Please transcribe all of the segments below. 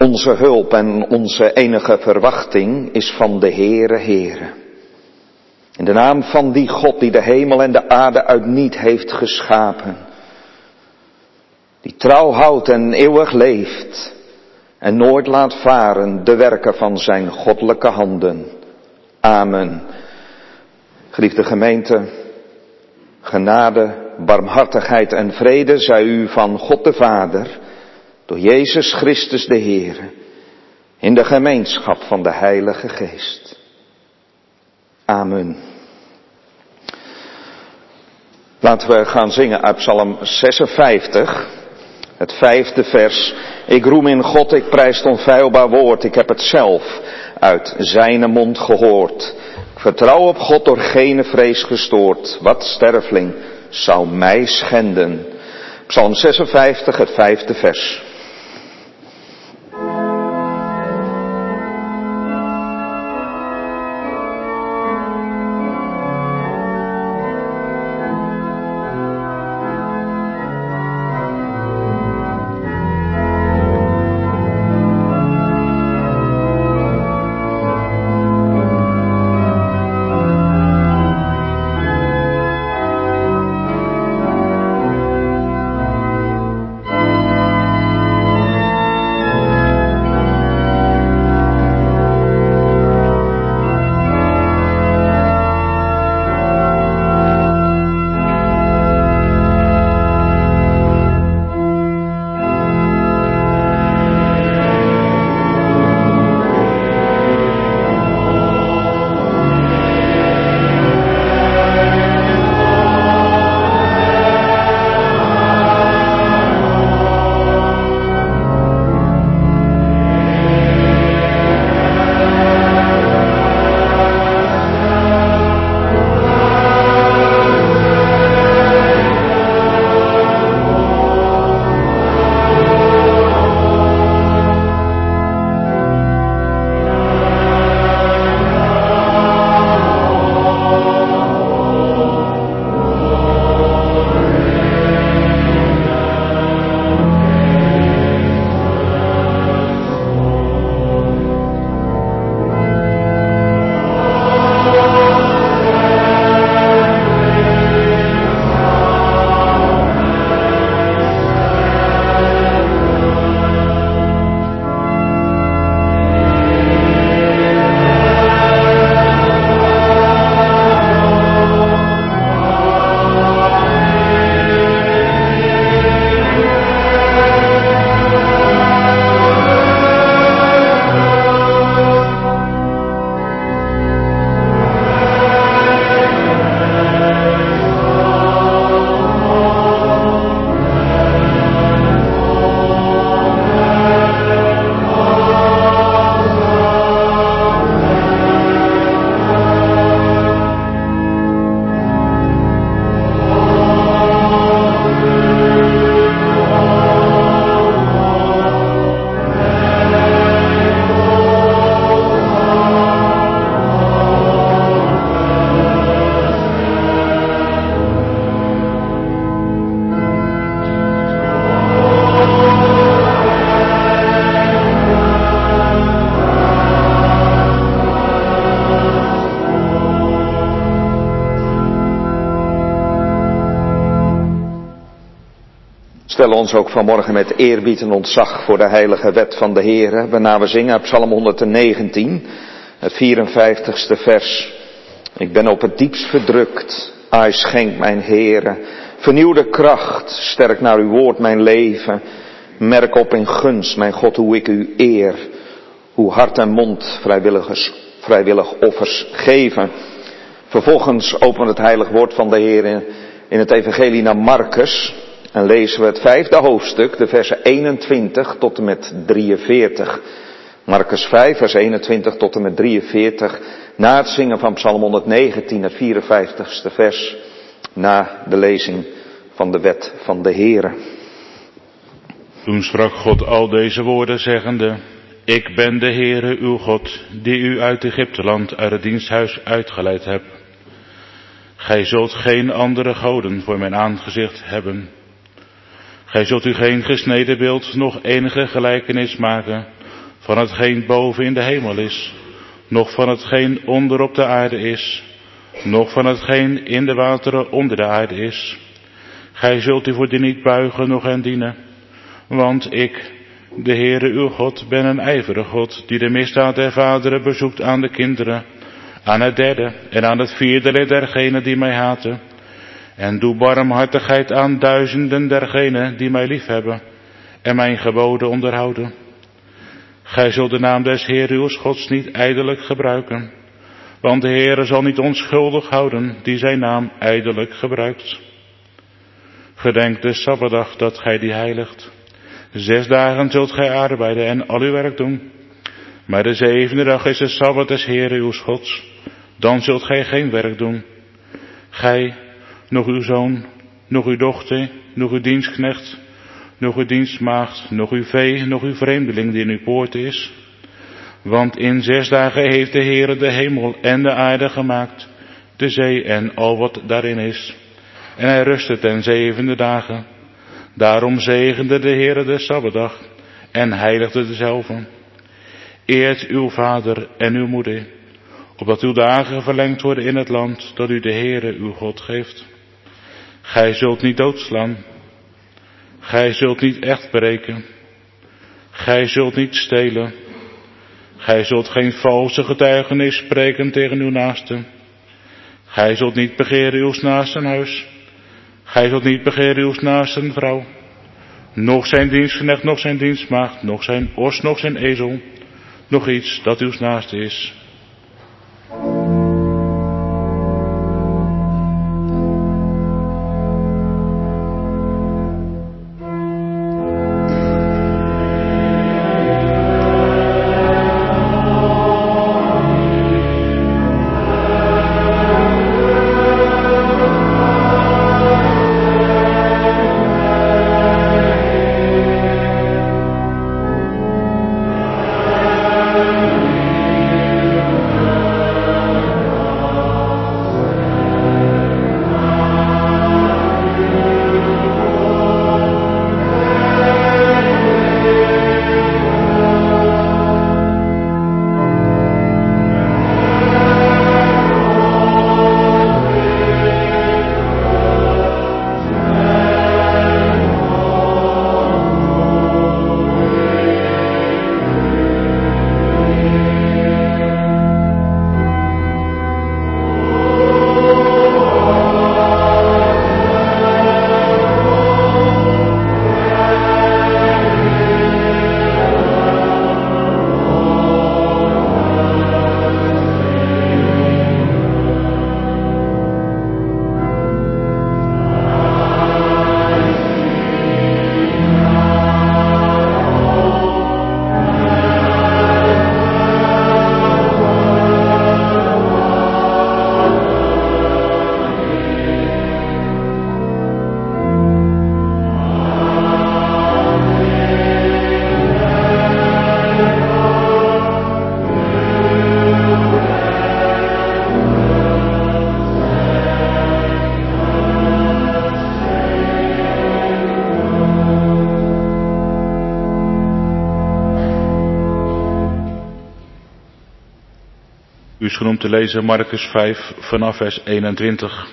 Onze hulp en onze enige verwachting is van de Heere. In de naam van die God die de hemel en de aarde uit niet heeft geschapen. Die trouw houdt en eeuwig leeft en nooit laat varen de werken van zijn goddelijke handen. Amen. Geliefde gemeente, genade, barmhartigheid en vrede zij u van God de Vader, door Jezus Christus de Heer, in de gemeenschap van de Heilige Geest. Amen. Laten we gaan zingen uit Psalm 56, het 5e vers. Ik roem in God, ik prijs het onfeilbaar woord, ik heb het zelf uit zijn mond gehoord. Ik vertrouw op God door geen vrees gestoord, wat sterveling zou mij schenden. Psalm 56, het 5e vers. Stel ons ook vanmorgen met eerbied en ontzag voor de heilige wet van de Heere, waarna we zingen uit Psalm 119, het 54ste vers. Ik ben op het diepst verdrukt, ai schenk mijn Heere, vernieuwde kracht, sterk naar uw woord mijn leven. Merk op in gunst, mijn God, hoe ik u eer, hoe hart en mond vrijwillig offers geven. Vervolgens openen we het heilig woord van de Heer in het evangelie naar Marcus. En lezen we het 5e hoofdstuk, de versen 21 tot en met 43. Marcus 5, vers 21 tot en met 43. Na het zingen van Psalm 119, het 54ste vers. Na de lezing van de wet van de Heere. Toen sprak God al deze woorden zeggende: Ik ben de Heere uw God, die u uit Egypteland, uit het diensthuis uitgeleid hebt. Gij zult geen andere goden voor mijn aangezicht hebben. Gij zult u geen gesneden beeld, nog enige gelijkenis maken, van hetgeen boven in de hemel is, noch van hetgeen onder op de aarde is, noch van hetgeen in de wateren onder de aarde is. Gij zult u voor die niet buigen, noch hen dienen. Want ik, de Heere uw God, ben een ijverige God, die de misdaad der vaderen bezoekt aan de kinderen, aan het derde en aan het vierde lid dergenen die mij haten. En doe barmhartigheid aan duizenden dergenen die mij liefhebben en mijn geboden onderhouden. Gij zult de naam des Heeren uws Gods niet ijdelijk gebruiken, want de Heere zal niet onschuldig houden die zijn naam ijdelijk gebruikt. Gedenk de Sabbatdag dat gij die heiligt. 6 dagen zult gij arbeiden en al uw werk doen. Maar de 7e dag is de Sabbat des Heeren uws Gods. Dan zult gij geen werk doen. Gij, nog uw zoon, nog uw dochter, nog uw dienstknecht, nog uw dienstmaagd, nog uw vee, nog uw vreemdeling die in uw poort is. Want in 6 dagen heeft de Heere de hemel en de aarde gemaakt, de zee en al wat daarin is. En hij rustte ten 7e dagen. Daarom zegende de Heere de Sabbatdag en heiligde dezelve. Eert uw vader en uw moeder, opdat uw dagen verlengd worden in het land dat u de Heere uw God geeft. Gij zult niet doodslaan. Gij zult niet echt breken. Gij zult niet stelen. Gij zult geen valse getuigenis spreken tegen uw naaste. Gij zult niet begeren uw naasten huis. Gij zult niet begeren uw naasten vrouw. Noch zijn dienstknecht, noch zijn dienstmaagd, noch zijn os, noch zijn ezel, nog iets dat uw naaste is. U is genoemd te lezen Marcus 5 vanaf vers 21.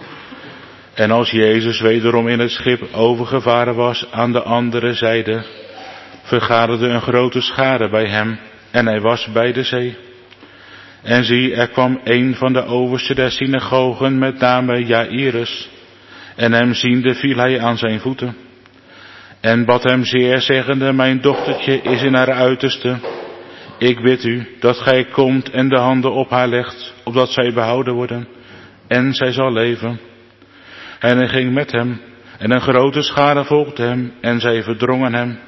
En als Jezus wederom in het schip overgevaren was aan de andere zijde, vergaderde een grote schare bij hem en hij was bij de zee. En zie, er kwam een van de oversten der synagogen met name Jairus, en hem ziende viel hij aan zijn voeten en bad hem zeer, zeggende: mijn dochtertje is in haar uiterste. Ik bid u dat gij komt en de handen op haar legt, opdat zij behouden worden, en zij zal leven. En hij ging met hem, en een grote schare volgde hem, en zij verdrongen hem.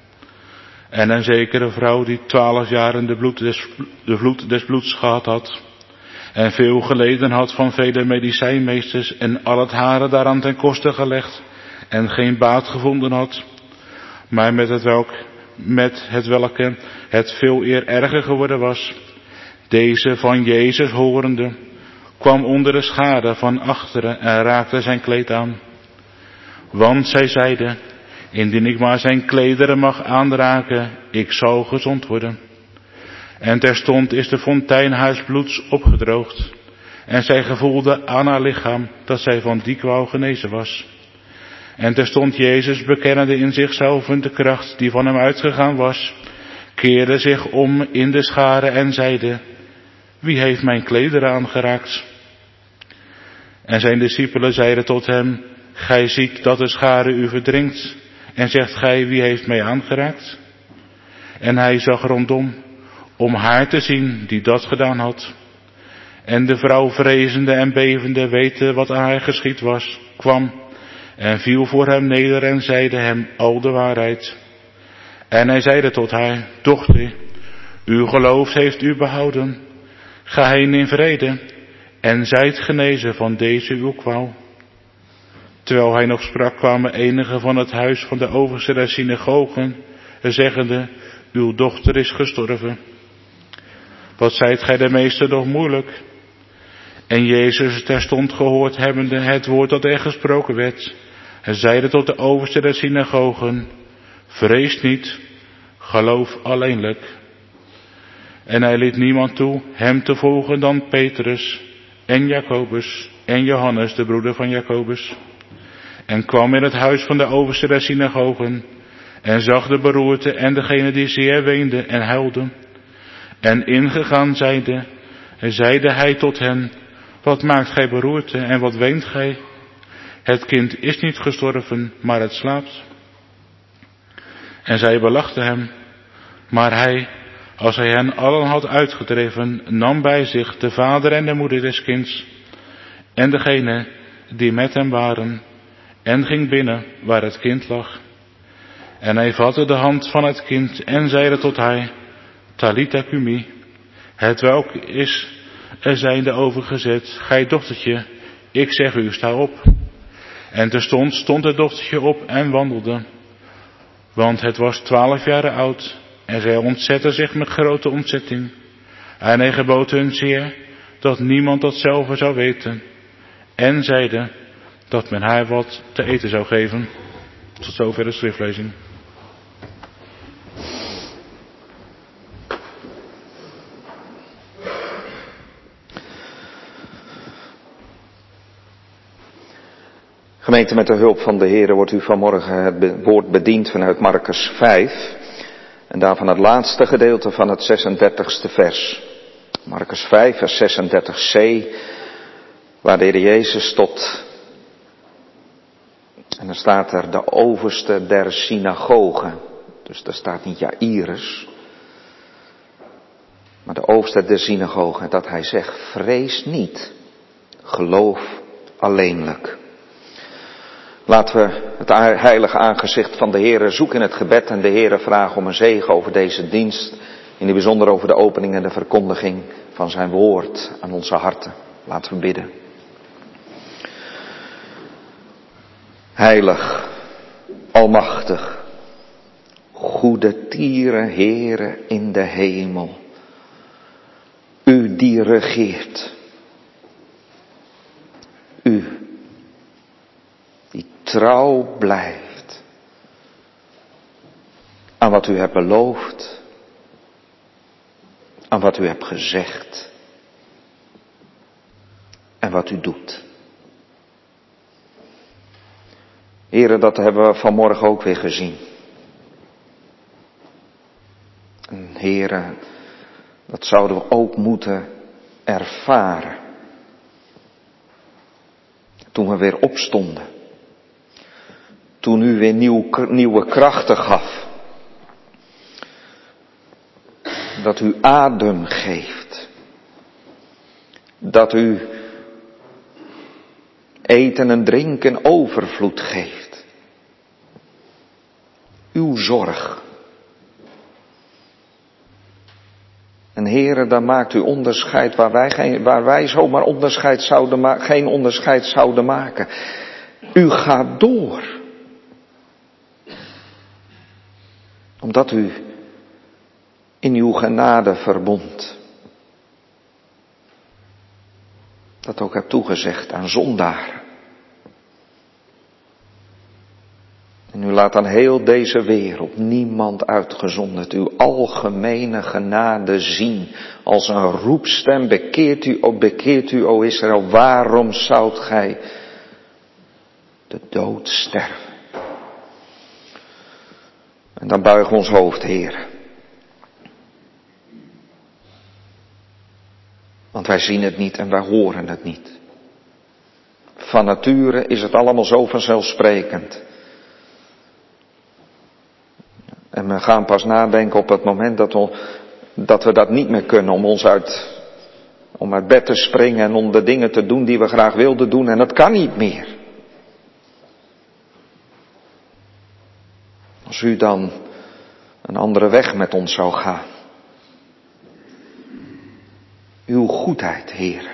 En een zekere vrouw die 12 jaren de vloed des bloeds gehad had, en veel geleden had van vele medicijnmeesters, en al het haren daaraan ten koste gelegd, en geen baat gevonden had, maar met het welke het veel eer erger geworden was, deze van Jezus horende, kwam onder de schade van achteren en raakte zijn kleed aan. Want zij zeiden: Indien ik maar zijn klederen mag aanraken, ik zal gezond worden. En terstond is de fontein haars bloeds opgedroogd. En zij gevoelde aan haar lichaam dat zij van die kwaal genezen was. En terstond Jezus, bekennende in zichzelf de kracht die van hem uitgegaan was, keerde zich om in de schare en zeide: wie heeft mijn klederen aangeraakt? En zijn discipelen zeiden tot hem: gij ziet dat de schare u verdringt, en zegt gij: wie heeft mij aangeraakt? En hij zag rondom, om haar te zien die dat gedaan had. En de vrouw, vrezende en bevende, weten wat aan haar geschied was, kwam en viel voor hem neder en zeide hem al de waarheid. En hij zeide tot haar: dochter, uw geloof heeft u behouden. Ga heen in vrede en zijt genezen van deze uw kwaal. Terwijl hij nog sprak, kwamen enigen van het huis van de overste der synagogen, zeggende: uw dochter is gestorven. Wat zijt gij de meester nog moeilijk? En Jezus, terstond gehoord hebbende het woord dat er gesproken werd, zeide tot de overste der synagogen: vrees niet, geloof alleenlijk. En hij liet niemand toe hem te volgen dan Petrus en Jacobus en Johannes, de broeder van Jacobus. En kwam in het huis van de overste der synagogen en zag de beroerte en degene die zeer weende en huilde. En ingegaan zeide hij tot hen: wat maakt gij beroerte en wat weent gij? Het kind is niet gestorven, maar het slaapt. En zij belachten hem. Maar hij, als hij hen allen had uitgedreven, nam bij zich de vader en de moeder des kinds en degene die met hem waren, en ging binnen waar het kind lag. En hij vatte de hand van het kind en zeide tot haar: Talitha cumi, hetwelk is er zijnde overgezet: gij dochtertje, ik zeg u, sta op. En terstond stond het dochtertje op en wandelde, want het was 12 jaren oud. En zij ontzetten zich met grote ontzetting. En hij gebood hun zeer dat niemand datzelfde zou weten. En zeide dat men haar wat te eten zou geven. Tot zover de schriftlezing. Gemeente, met de hulp van de Heer wordt u vanmorgen het woord bediend vanuit Markus 5. En daarvan het laatste gedeelte van het 36e vers. Markus 5, vers 36c, waar de Heer Jezus tot, en dan staat er, de overste der synagogen. Dus daar staat niet Jairus, maar de overste der synagogen, dat hij zegt: vrees niet, geloof alleenlijk. Laten we het heilige aangezicht van de Heere zoeken in het gebed en de Heere vragen om een zegen over deze dienst. In het bijzonder over de opening en de verkondiging van zijn woord aan onze harten. Laten we bidden. Heilig, almachtig, goede tieren, Heere in de hemel. U die regeert. U die trouw blijft aan wat u hebt beloofd, aan wat u hebt gezegd en wat u doet. Heren, dat hebben we vanmorgen ook weer gezien. En heren, dat zouden we ook moeten ervaren toen we weer opstonden. Toen u weer nieuwe krachten gaf. Dat u adem geeft. Dat u eten en drinken overvloed geeft. Uw zorg. En Heere, dan maakt u onderscheid waar wij zomaar geen onderscheid zouden maken. U gaat door. Omdat u in uw genadeverbond dat ook hebt toegezegd aan zondaren. En u laat aan heel deze wereld, niemand uitgezonderd, uw algemene genade zien. Als een roepstem, bekeert u, o Israël, waarom zoudt gij de dood sterven? En dan buigen we ons hoofd, Heer. Want wij zien het niet en wij horen het niet. Van nature is het allemaal zo vanzelfsprekend. En we gaan pas nadenken op het moment dat we dat niet meer kunnen, om uit bed te springen en om de dingen te doen die we graag wilden doen. En dat kan niet meer. Als u dan een andere weg met ons zou gaan. Uw goedheid, Heer.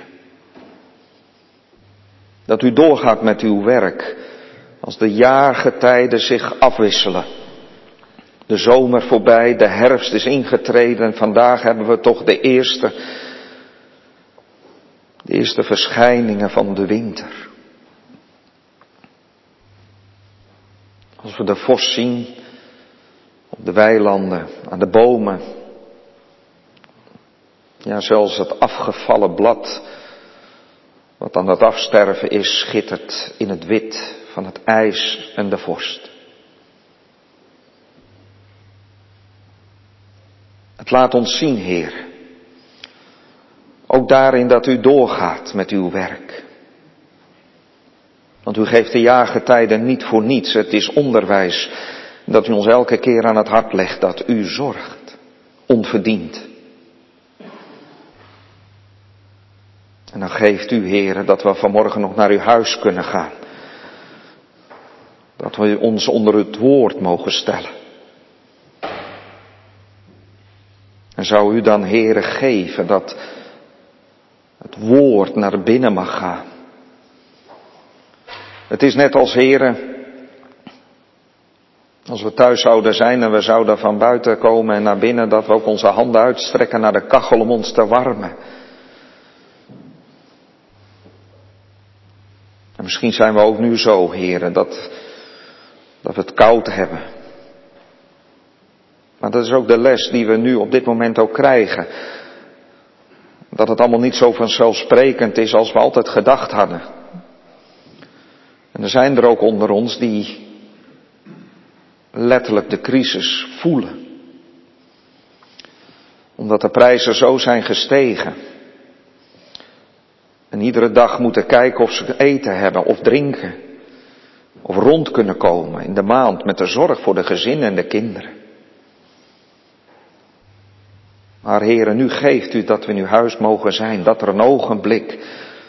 Dat u doorgaat met uw werk. Als de jaargetijden zich afwisselen. De zomer voorbij, de herfst is ingetreden en vandaag hebben we toch de eerste verschijningen van de winter. Als we de vos zien op de weilanden, aan de bomen. Ja, zelfs het afgevallen blad wat aan het afsterven is, schittert in het wit van het ijs en de vorst. Het laat ons zien, Heer, ook daarin dat u doorgaat met uw werk. Want u geeft de jaargetijden niet voor niets. Het is onderwijs dat u ons elke keer aan het hart legt dat u zorgt, onverdiend. En dan geeft u, Heere, dat we vanmorgen nog naar uw huis kunnen gaan. Dat we ons onder het woord mogen stellen. En zou u dan, Heere, geven dat het woord naar binnen mag gaan. Het is net als, Heere, als we thuis zouden zijn en we zouden van buiten komen en naar binnen, dat we ook onze handen uitstrekken naar de kachel om ons te warmen. En misschien zijn we ook nu zo, Heere, dat we het koud hebben. Maar dat is ook de les die we nu op dit moment ook krijgen. Dat het allemaal niet zo vanzelfsprekend is als we altijd gedacht hadden. En er zijn er ook onder ons die letterlijk de crisis voelen. Omdat de prijzen zo zijn gestegen. En iedere dag moeten kijken of ze eten hebben of drinken. Of rond kunnen komen in de maand met de zorg voor de gezinnen en de kinderen. Maar Heere, nu geeft u dat we in uw huis mogen zijn. Dat er een ogenblik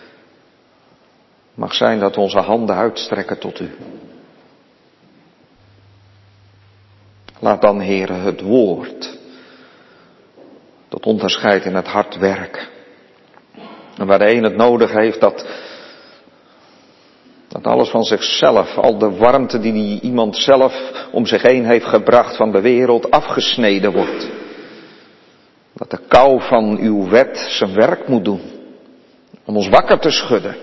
mag zijn dat we onze handen uitstrekken tot u. Laat dan, Heere, het woord tot onderscheid in het hart werken. En waar de een het nodig heeft dat alles van zichzelf, al de warmte die iemand zelf om zich heen heeft gebracht van de wereld, afgesneden wordt. Dat de kou van uw wet zijn werk moet doen. Om ons wakker te schudden.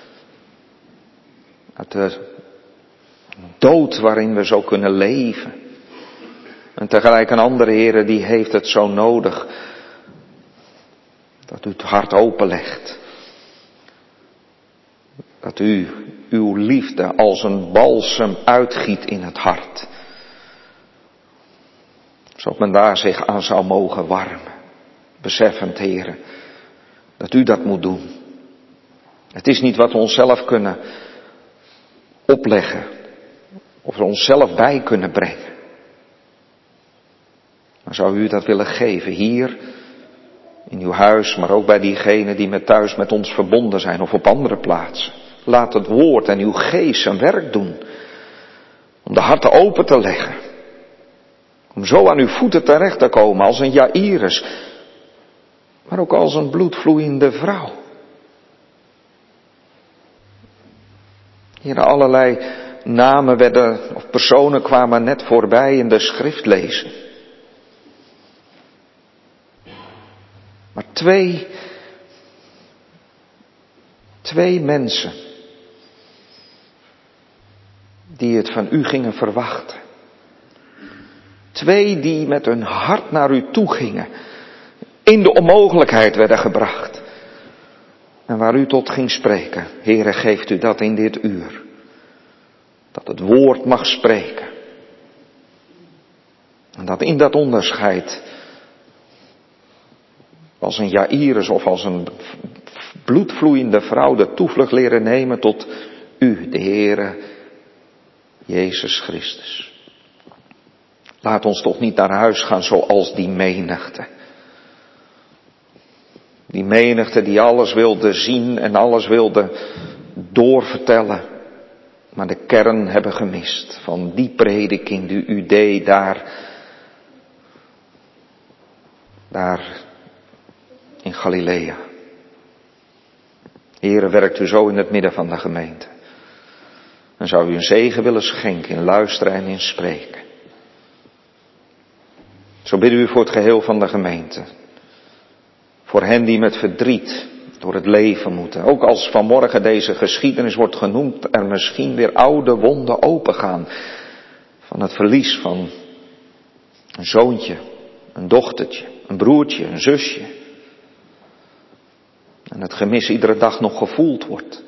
Uit de dood waarin we zo kunnen leven. En tegelijk een andere Heere die heeft het zo nodig. Dat u het hart openlegt. Dat u uw liefde als een balsem uitgiet in het hart. Zodat men daar zich aan zou mogen warmen. Beseffend, Heere, dat u dat moet doen. Het is niet wat we onszelf kunnen opleggen. Of er onszelf bij kunnen brengen. Maar zou u dat willen geven hier in uw huis, maar ook bij diegenen die thuis met ons verbonden zijn of op andere plaatsen. Laat het woord en uw geest zijn werk doen. Om de harten open te leggen. Om zo aan uw voeten terecht te komen als een Jairus. Maar ook als een bloedvloeiende vrouw. Hier allerlei namen of personen kwamen net voorbij in de schriftlezing. Maar twee mensen die het van u gingen verwachten. 2 die met hun hart naar u toe gingen. In de onmogelijkheid werden gebracht. En waar u tot ging spreken. Heere, geeft u dat in dit uur. Dat het woord mag spreken. En dat in dat onderscheid. Als een Jairus of als een bloedvloeiende vrouw de toevlucht leren nemen tot u, de Heere Jezus Christus. Laat ons toch niet naar huis gaan zoals die menigte. Die menigte die alles wilde zien en alles wilde doorvertellen. Maar de kern hebben gemist van die prediking die u deed daar in Galilea. Heere, werkt u zo in het midden van de gemeente. En zou u een zegen willen schenken in luisteren en in spreken. Zo bidden u voor het geheel van de gemeente. Voor hen die met verdriet door het leven moeten. Ook als vanmorgen deze geschiedenis wordt genoemd, er misschien weer oude wonden opengaan. Van het verlies van een zoontje, een dochtertje, een broertje, een zusje. En het gemis iedere dag nog gevoeld wordt.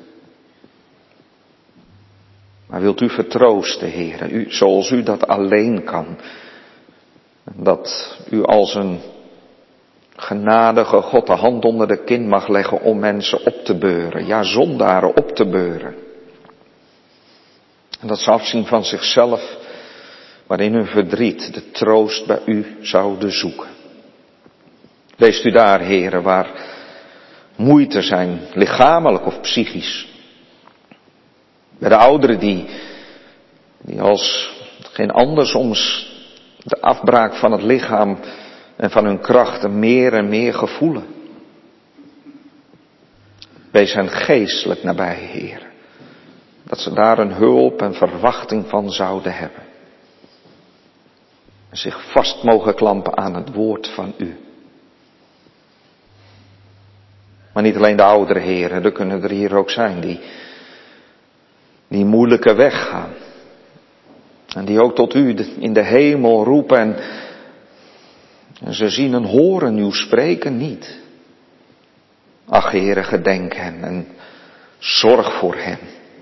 Maar wilt u vertroosten, Heere, u, zoals u dat alleen kan. Dat u als een genadige God de hand onder de kin mag leggen om mensen op te beuren. Ja, zondaren op te beuren. En dat ze afzien van zichzelf, maar in hun verdriet de troost bij u zouden zoeken. Wees u daar, Heere, waar moeite zijn, lichamelijk of psychisch. Bij de ouderen die als geen ander soms de afbraak van het lichaam en van hun krachten meer en meer gevoelen. Wees hen geestelijk nabij, Heer. Dat ze daar een hulp en verwachting van zouden hebben. En zich vast mogen klampen aan het woord van u. Maar niet alleen de oudere heren, er kunnen er hier ook zijn die moeilijke weg gaan. En die ook tot u in de hemel roepen en ze zien en horen uw spreken niet. Ach, Heere, gedenk hen en zorg voor hen.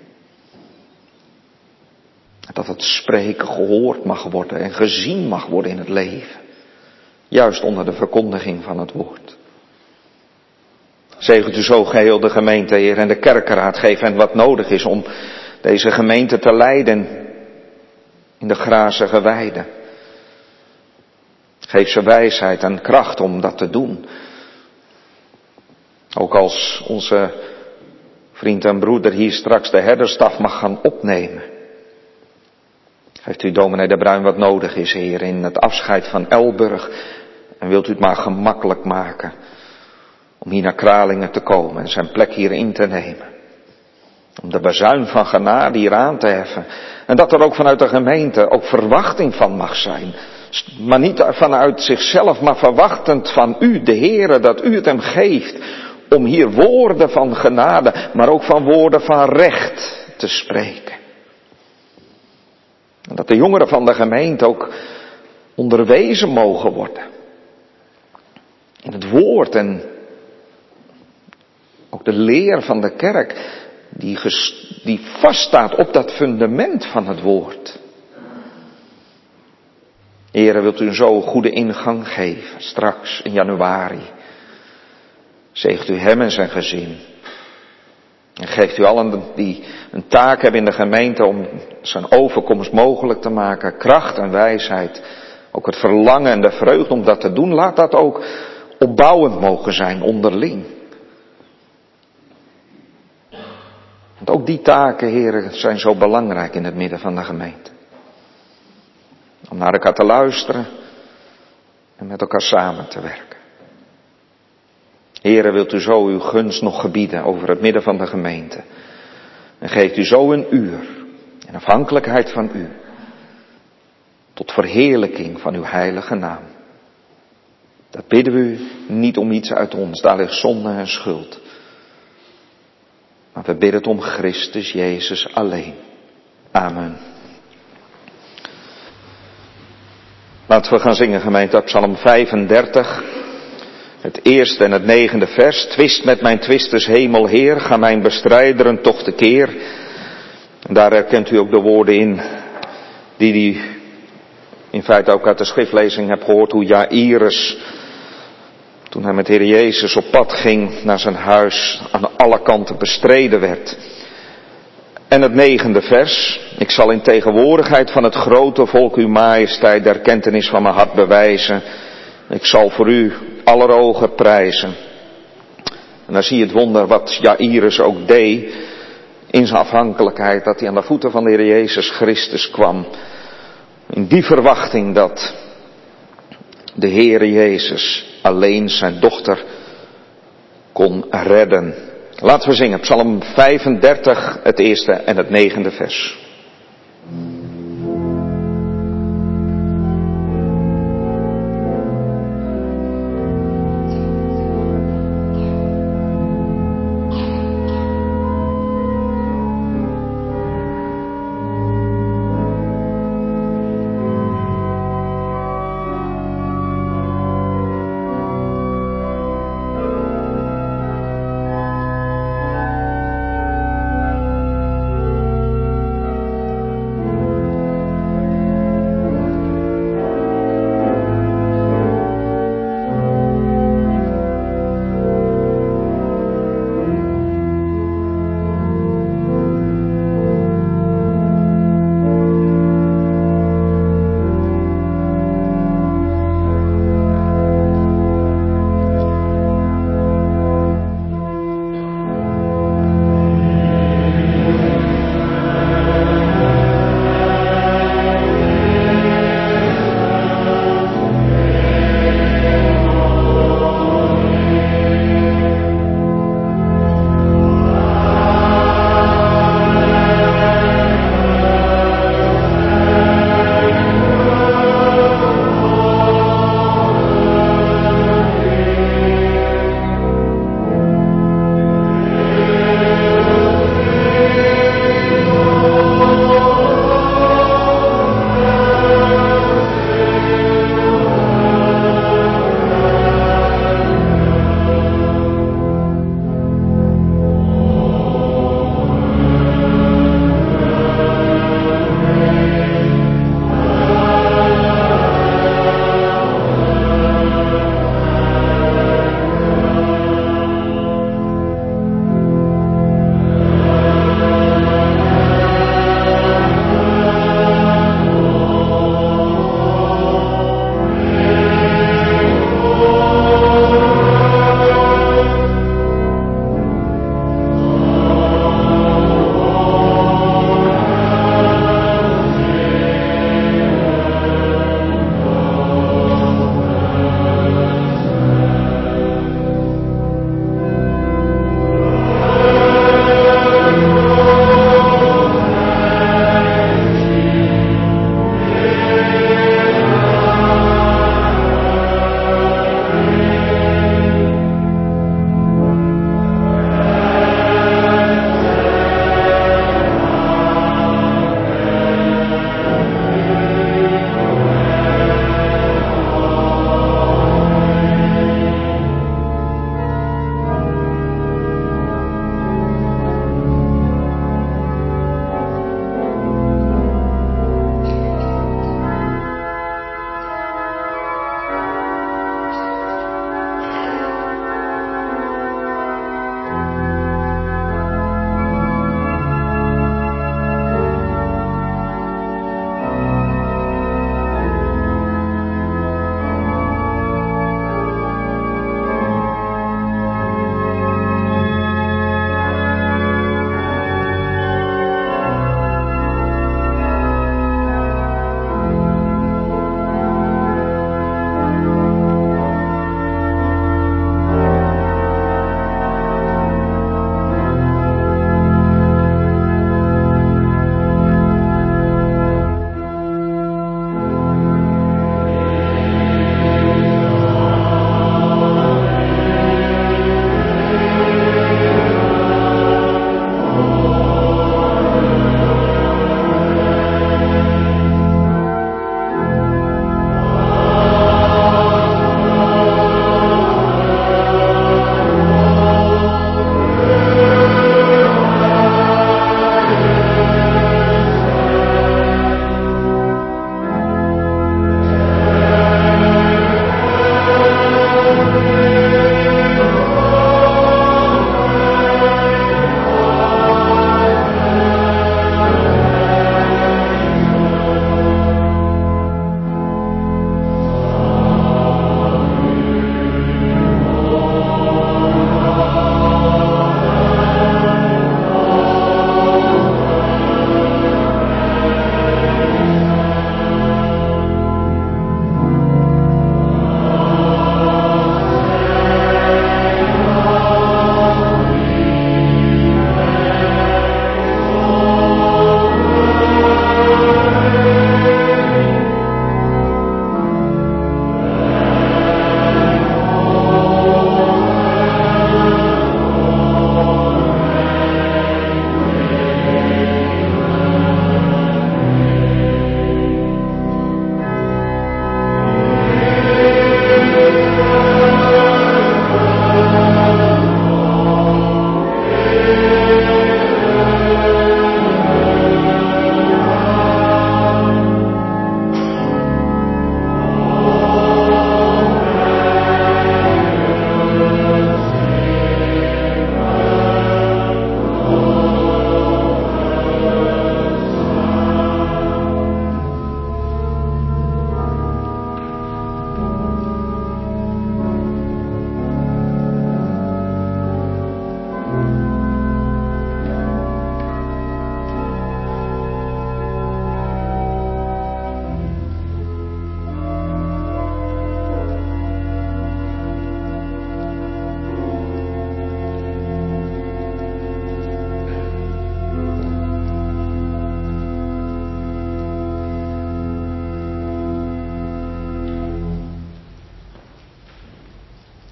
Dat het spreken gehoord mag worden en gezien mag worden in het leven. Juist onder de verkondiging van het woord. Zegent u zo geheel de gemeente, Heer, en de kerkenraad. Geef hen wat nodig is om deze gemeente te leiden in de grazige weide. Geef ze wijsheid en kracht om dat te doen. Ook als onze vriend en broeder hier straks de herderstaf mag gaan opnemen. Geeft u dominee De Bruin wat nodig is, Heer, in het afscheid van Elburg. En wilt u het maar gemakkelijk maken om hier naar Kralingen te komen en zijn plek hier in te nemen. Om de bazuin van genade hier aan te heffen. En dat er ook vanuit de gemeente ook verwachting van mag zijn. Maar niet vanuit zichzelf, maar verwachtend van u, de Heere, dat u het hem geeft. Om hier woorden van genade, maar ook van woorden van recht te spreken. En dat de jongeren van de gemeente ook onderwezen mogen worden. In het woord en ook de leer van de kerk die vaststaat op dat fundament van het woord. Heere, wilt u zo een goede ingang geven, straks in januari. Zegent u hem en zijn gezin. En geeft u allen die een taak hebben in de gemeente om zijn overkomst mogelijk te maken, kracht en wijsheid. Ook het verlangen en de vreugde om dat te doen, laat dat ook opbouwend mogen zijn onderling. Want ook die taken, heren, zijn zo belangrijk in het midden van de gemeente. Om naar elkaar te luisteren en met elkaar samen te werken. Heren, wilt u zo uw gunst nog gebieden over het midden van de gemeente. En geeft u zo een uur, in afhankelijkheid van u, tot verheerlijking van uw heilige naam. Dat bidden we u niet om iets uit ons, daar ligt zonde en schuld. Maar we bidden het om Christus Jezus alleen. Amen. Laten we gaan zingen, gemeente, uit Psalm 35. Het eerste en het 9e vers. Twist met mijn twisters, hemel Heer, ga mijn bestrijderen toch tekeer. En daar herkent u ook de woorden in die in feite ook uit de schriftlezing hebt gehoord, hoe Jairus, toen hij met Heer Jezus op pad ging naar zijn huis, aan alle kanten bestreden werd. En het 9e vers. Ik zal in tegenwoordigheid van het grote volk uw majesteit de erkentenis van mijn hart bewijzen. Ik zal voor u aller ogen prijzen. En dan zie je het wonder wat Jairus ook deed in zijn afhankelijkheid, dat hij aan de voeten van de Heer Jezus Christus kwam. In die verwachting dat de Heer Jezus alleen zijn dochter kon redden. Laten we zingen, Psalm 35, het eerste en het 9e vers.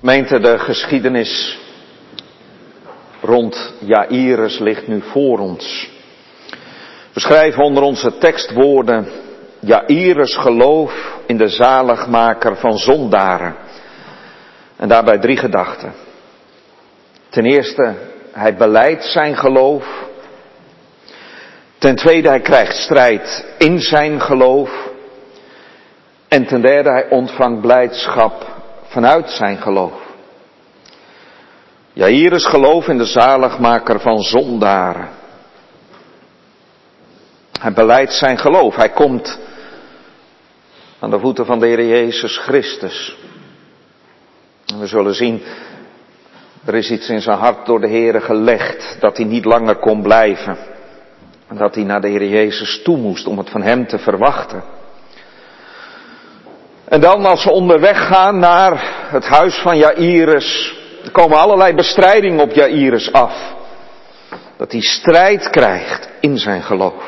Gemeente, de geschiedenis rond Jairus ligt nu voor ons. We schrijven onder onze tekstwoorden: Jairus geloof in de zaligmaker van zondaren. En daarbij 3 gedachten. Ten eerste, hij belijdt zijn geloof. Ten tweede, hij krijgt strijd in zijn geloof. En ten derde, hij ontvangt blijdschap vanuit zijn geloof. Jairus geloof in de zaligmaker van zondaren. Hij belijdt zijn geloof. Hij komt aan de voeten van de Heer Jezus Christus. En we zullen zien, er is iets in zijn hart door de Heer gelegd, dat hij niet langer kon blijven. En dat hij naar de Heer Jezus toe moest om het van hem te verwachten. En dan als ze onderweg gaan naar het huis van Jairus, er komen allerlei bestrijdingen op Jairus af. Dat hij strijd krijgt in zijn geloof.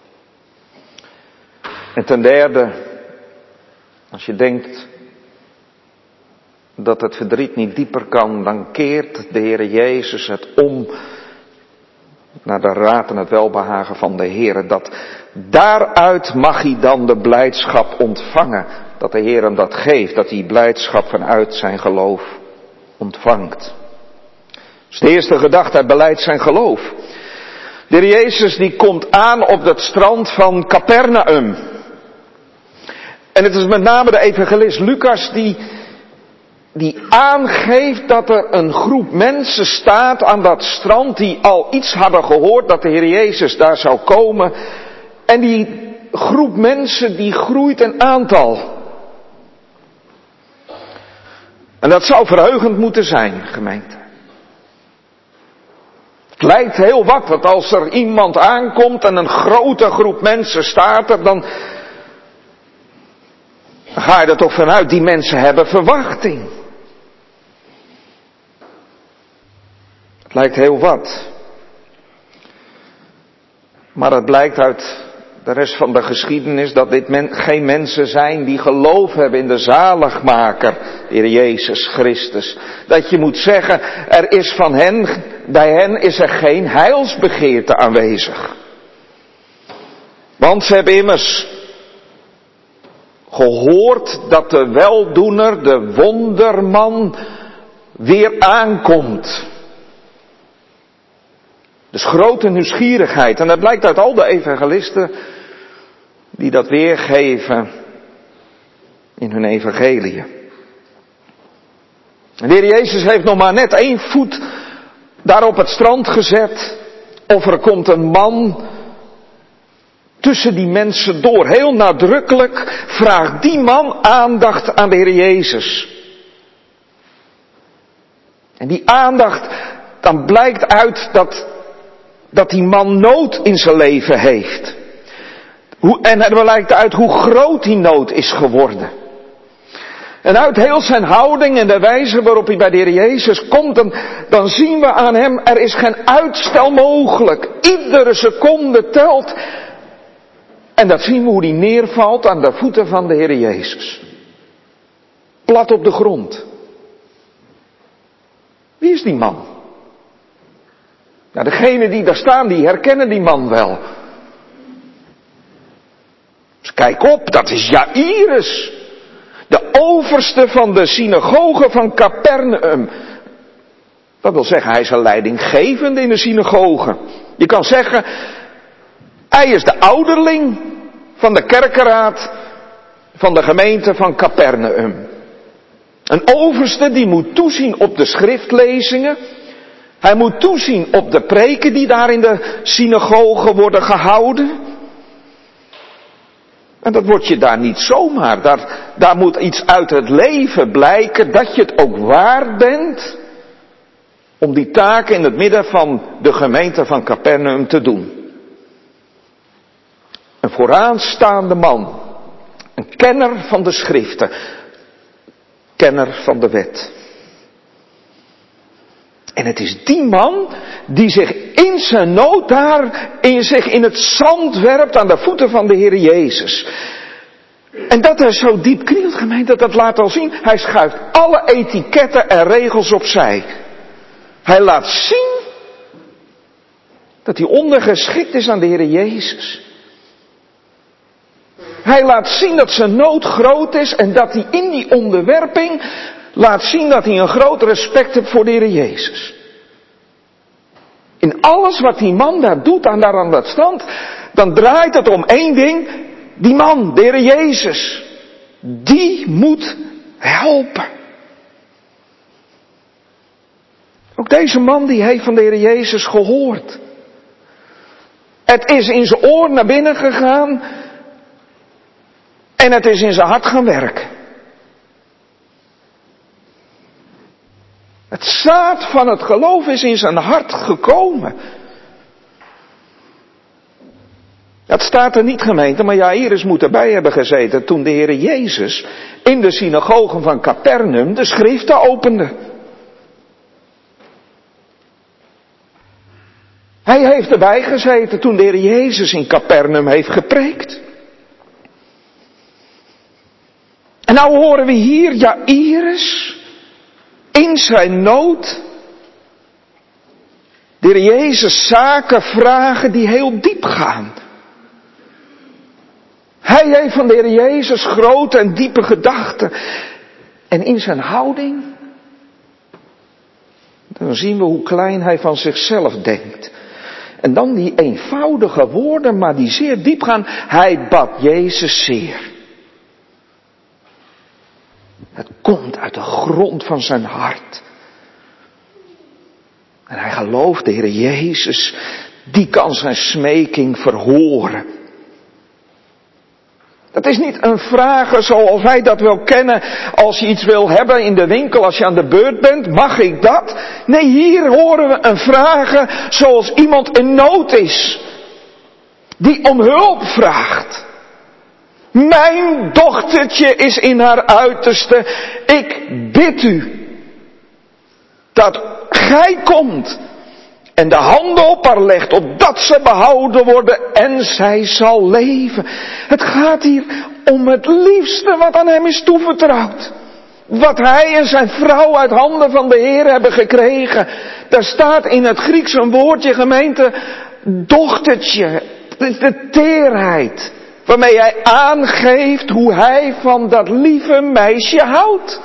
En ten derde, als je denkt dat het verdriet niet dieper kan, dan keert de Heer Jezus het om naar de raad en het welbehagen van de Heer. Dat daaruit mag hij dan de blijdschap ontvangen. Dat de Heer hem dat geeft, dat hij blijdschap vanuit zijn geloof ontvangt. Dus de eerste gedachte, hij belijdt zijn geloof. De Heer Jezus die komt aan op het strand van Capernaum. En het is met name de evangelist Lucas die aangeeft dat er een groep mensen staat aan dat strand die al iets hadden gehoord dat de Heer Jezus daar zou komen. En die groep mensen die groeit in aantal. En dat zou verheugend moeten zijn, gemeente. Het lijkt heel wat, dat als er iemand aankomt en een grote groep mensen staat er, dan ga je er toch vanuit, die mensen hebben verwachting. Het lijkt heel wat. Maar het blijkt uit de rest van de geschiedenis dat dit geen mensen zijn die geloof hebben in de zaligmaker, de Heer Jezus Christus. Dat je moet zeggen, bij hen is er geen heilsbegeerte aanwezig. Want ze hebben immers gehoord dat de weldoener, de wonderman, weer aankomt. Dus grote nieuwsgierigheid. En dat blijkt uit al de evangelisten die dat weergeven in hun evangelie. En de Heer Jezus heeft nog maar net 1 voet daar op het strand gezet. Of er komt een man tussen die mensen door. Heel nadrukkelijk vraagt die man aandacht aan de Heer Jezus. En die aandacht, dan blijkt uit dat die man nood in zijn leven heeft. En er blijkt uit hoe groot die nood is geworden. En uit heel zijn houding en de wijze waarop hij bij de Heer Jezus komt, dan zien we aan hem, er is geen uitstel mogelijk. Iedere seconde telt. En dat zien we hoe hij neervalt aan de voeten van de Heer Jezus. Plat op de grond. Wie is die man? Nou, degenen die daar staan, die herkennen die man wel. Dus kijk op, dat is Jairus. De overste van de synagoge van Capernaum. Dat wil zeggen, hij is een leidinggevende in de synagoge. Je kan zeggen, hij is de ouderling van de kerkenraad van de gemeente van Capernaum. Een overste die moet toezien op de schriftlezingen. Hij moet toezien op de preken die daar in de synagoge worden gehouden. En dat wordt je daar niet zomaar. Daar moet iets uit het leven blijken dat je het ook waard bent om die taken in het midden van de gemeente van Capernaum te doen. Een vooraanstaande man. Een kenner van de schriften. Kenner van de wet. En het is die man die zich in zijn nood daar zich in het zand werpt aan de voeten van de Heer Jezus. En dat hij zo diep knielt, gemeente, dat laat al zien. Hij schuift alle etiketten en regels opzij. Hij laat zien dat hij ondergeschikt is aan de Heer Jezus. Hij laat zien dat zijn nood groot is en dat hij in die onderwerping laat zien dat hij een groot respect heeft voor de Heer Jezus. In alles wat die man daar doet, daar aan dat strand, dan draait het om één ding. Die man, de Heer Jezus, die moet helpen. Ook deze man die heeft van de Heer Jezus gehoord. Het is in zijn oor naar binnen gegaan en het is in zijn hart gaan werken. Het zaad van het geloof is in zijn hart gekomen. Het staat er niet, gemeente, maar Jairus moet erbij hebben gezeten toen de Heer Jezus in de synagogen van Capernaum de schriften opende. Hij heeft erbij gezeten toen de Heer Jezus in Capernaum heeft gepreekt. En nou horen we hier Jairus in zijn nood de Heer Jezus zaken vragen die heel diep gaan. Hij heeft van de Heer Jezus grote en diepe gedachten. En in zijn houding, dan zien we hoe klein hij van zichzelf denkt. En dan die eenvoudige woorden, maar die zeer diep gaan. Hij bad Jezus zeer. Het komt uit de grond van zijn hart. En hij gelooft, de Heer Jezus, die kan zijn smeking verhoren. Dat is niet een vraag zoals wij dat wel kennen als je iets wil hebben in de winkel, als je aan de beurt bent, mag ik dat? Nee, hier horen we een vraag zoals iemand in nood is, die om hulp vraagt. Mijn dochtertje is in haar uiterste, ik bid u dat gij komt en de handen op haar legt, opdat ze behouden worden en zij zal leven. Het gaat hier om het liefste wat aan hem is toevertrouwd. Wat hij en zijn vrouw uit handen van de Heer hebben gekregen. Daar staat in het Grieks een woordje, gemeente, dochtertje. De teerheid waarmee hij aangeeft hoe hij van dat lieve meisje houdt.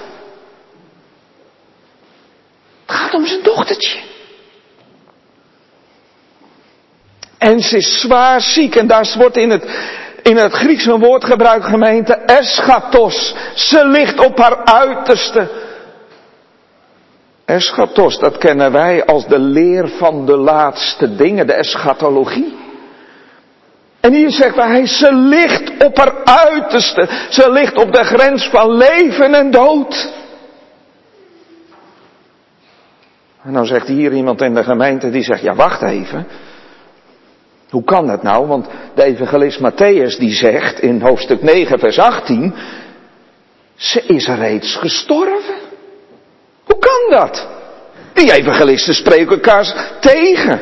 Het gaat om zijn dochtertje. En ze is zwaar ziek en daar wordt in het Grieks een woord gebruikt, gemeente, eschatos. Ze ligt op haar uiterste. Eschatos, dat kennen wij als de leer van de laatste dingen, de eschatologie. En hier zegt hij, ze ligt op haar uiterste. Ze ligt op de grens van leven en dood. En nou zegt hier iemand in de gemeente, die zegt, ja wacht even. Hoe kan dat nou? Want de evangelist Mattheüs die zegt in hoofdstuk 9 vers 18, ze is reeds gestorven. Hoe kan dat? Die evangelisten spreken elkaar tegen.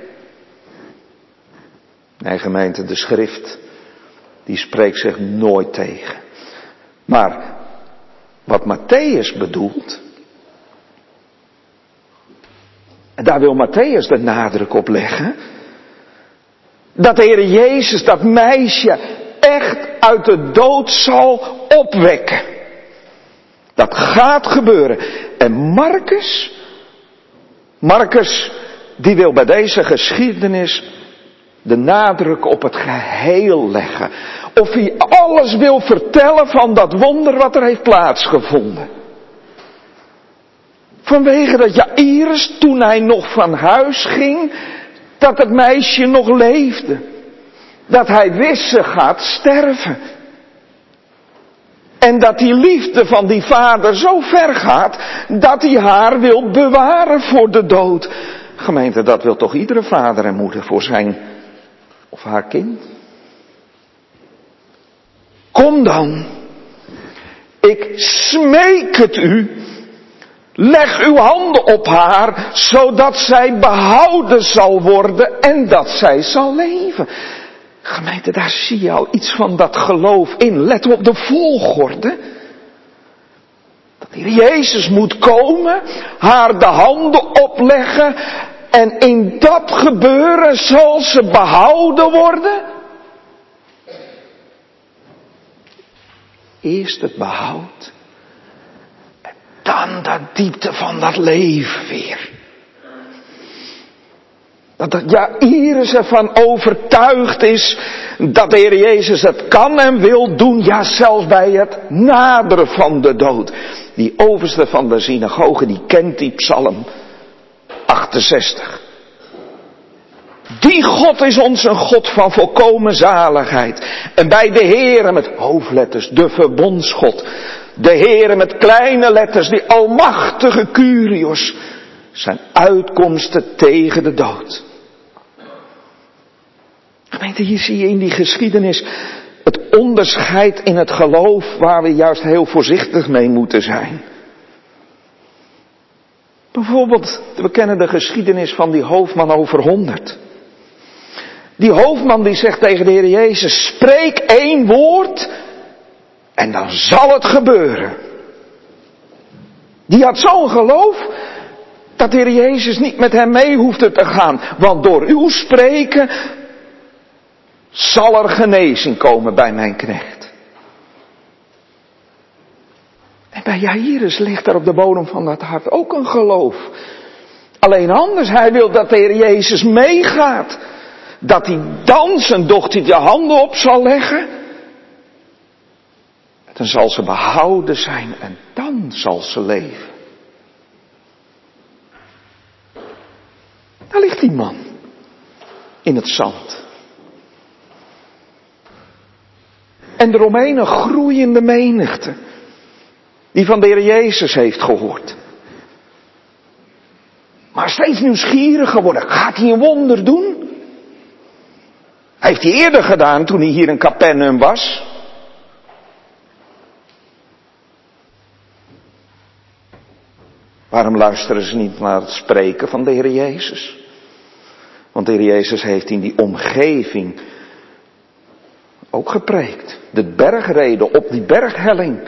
Nee, gemeente, de schrift, die spreekt zich nooit tegen. Maar wat Mattheüs bedoelt, en daar wil Mattheüs de nadruk op leggen, dat de Heer Jezus dat meisje echt uit de dood zal opwekken. Dat gaat gebeuren. En Marcus, die wil bij deze geschiedenis de nadruk op het geheel leggen. Of hij alles wil vertellen van dat wonder wat er heeft plaatsgevonden. Vanwege dat Jairus, toen hij nog van huis ging, dat het meisje nog leefde. Dat hij wist, ze gaat sterven. En dat die liefde van die vader zo ver gaat, dat hij haar wil bewaren voor de dood. Gemeente, dat wil toch iedere vader en moeder voor zijn of haar kind? Kom dan, ik smeek het u, leg uw handen op haar, zodat zij behouden zal worden en dat zij zal leven. Gemeente, daar zie je al iets van dat geloof in. Let op de volgorde. Dat hier Jezus moet komen, haar de handen opleggen en in dat gebeuren zal ze behouden worden. Eerst het behoud en dan de diepte van dat leven weer. Dat Jairus ervan overtuigd is dat de Heer Jezus het kan en wil doen, ja zelfs bij het naderen van de dood. Die overste van de synagoge, die kent die psalm 68. Die God is ons een God van volkomen zaligheid. En bij de Heere met hoofdletters, de verbondsgod. De Heere met kleine letters, die almachtige Kyrios. Zijn uitkomsten tegen de dood. Gemeente, hier zie je in die geschiedenis het onderscheid in het geloof waar we juist heel voorzichtig mee moeten zijn. Bijvoorbeeld, we kennen de geschiedenis van die hoofdman over 100. Die hoofdman die zegt tegen de Heer Jezus, spreek 1 woord en dan zal het gebeuren. Die had zo'n geloof dat de Heer Jezus niet met hem mee hoefde te gaan. Want door uw spreken zal er genezing komen bij mijn knecht. En bij Jairus ligt er op de bodem van dat hart ook een geloof. Alleen anders, hij wil dat de Heer Jezus meegaat. Dat hij dan zijn dochter de handen op zal leggen. Dan zal ze behouden zijn en dan zal ze leven. Daar ligt die man. In het zand. En eromheen een groeiende menigte. Die van de Heer Jezus heeft gehoord. Maar steeds nieuwsgieriger worden. Gaat hij een wonder doen? Heeft hij eerder gedaan toen hij hier in Capernaum was. Waarom luisteren ze niet naar het spreken van de Heer Jezus? Want de Heer Jezus heeft in die omgeving ook gepreekt. De bergreden op die berghelling.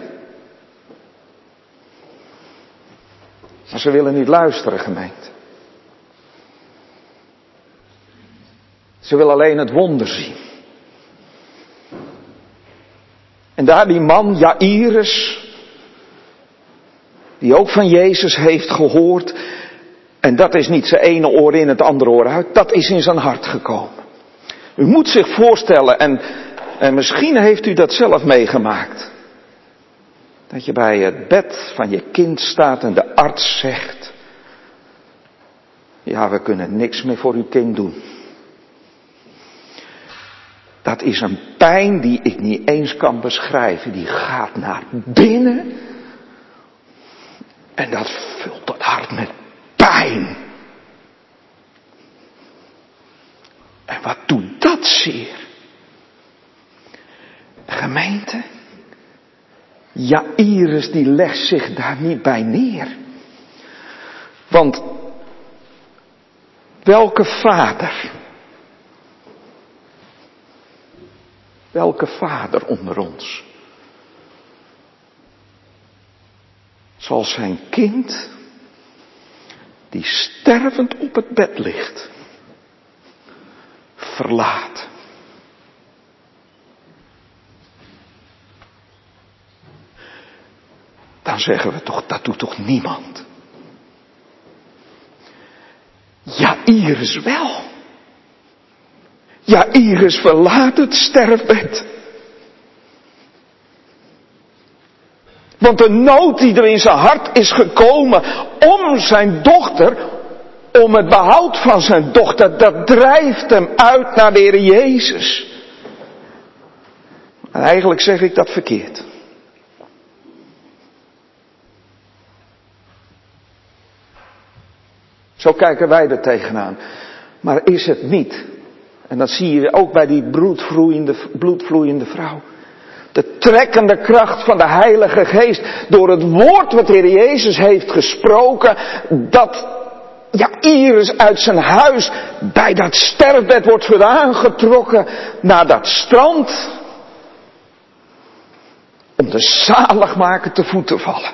Maar ze willen niet luisteren, gemeente. Ze willen alleen het wonder zien. En daar die man, Jairus, die ook van Jezus heeft gehoord. En dat is niet zijn ene oor in, het andere oor uit. Dat is in zijn hart gekomen. U moet zich voorstellen, en misschien heeft u dat zelf meegemaakt. Dat je bij het bed van je kind staat en de arts zegt. Ja, we kunnen niks meer voor uw kind doen. Dat is een pijn die ik niet eens kan beschrijven. Die gaat naar binnen. En dat vult het hart met pijn. En wat doet dat zeer? Gemeente. Jairus die legt zich daar niet bij neer. Want welke vader onder ons zal zijn kind, die stervend op het bed ligt, verlaten? Dan zeggen we toch, dat doet toch niemand? Jairus wel. Jairus verlaat het sterfbed. Want de nood die er in zijn hart is gekomen om zijn dochter, om het behoud van zijn dochter, dat drijft hem uit naar de Heer Jezus. En eigenlijk zeg ik dat verkeerd. Zo kijken wij er tegenaan. Maar is het niet? En dat zie je ook bij die bloedvloeiende vrouw. De trekkende kracht van de Heilige Geest. Door het woord wat de Heer Jezus heeft gesproken. Dat Jairus uit zijn huis bij dat sterfbed wordt weer aangetrokken naar dat strand. Om de zaligmaker te voet te vallen.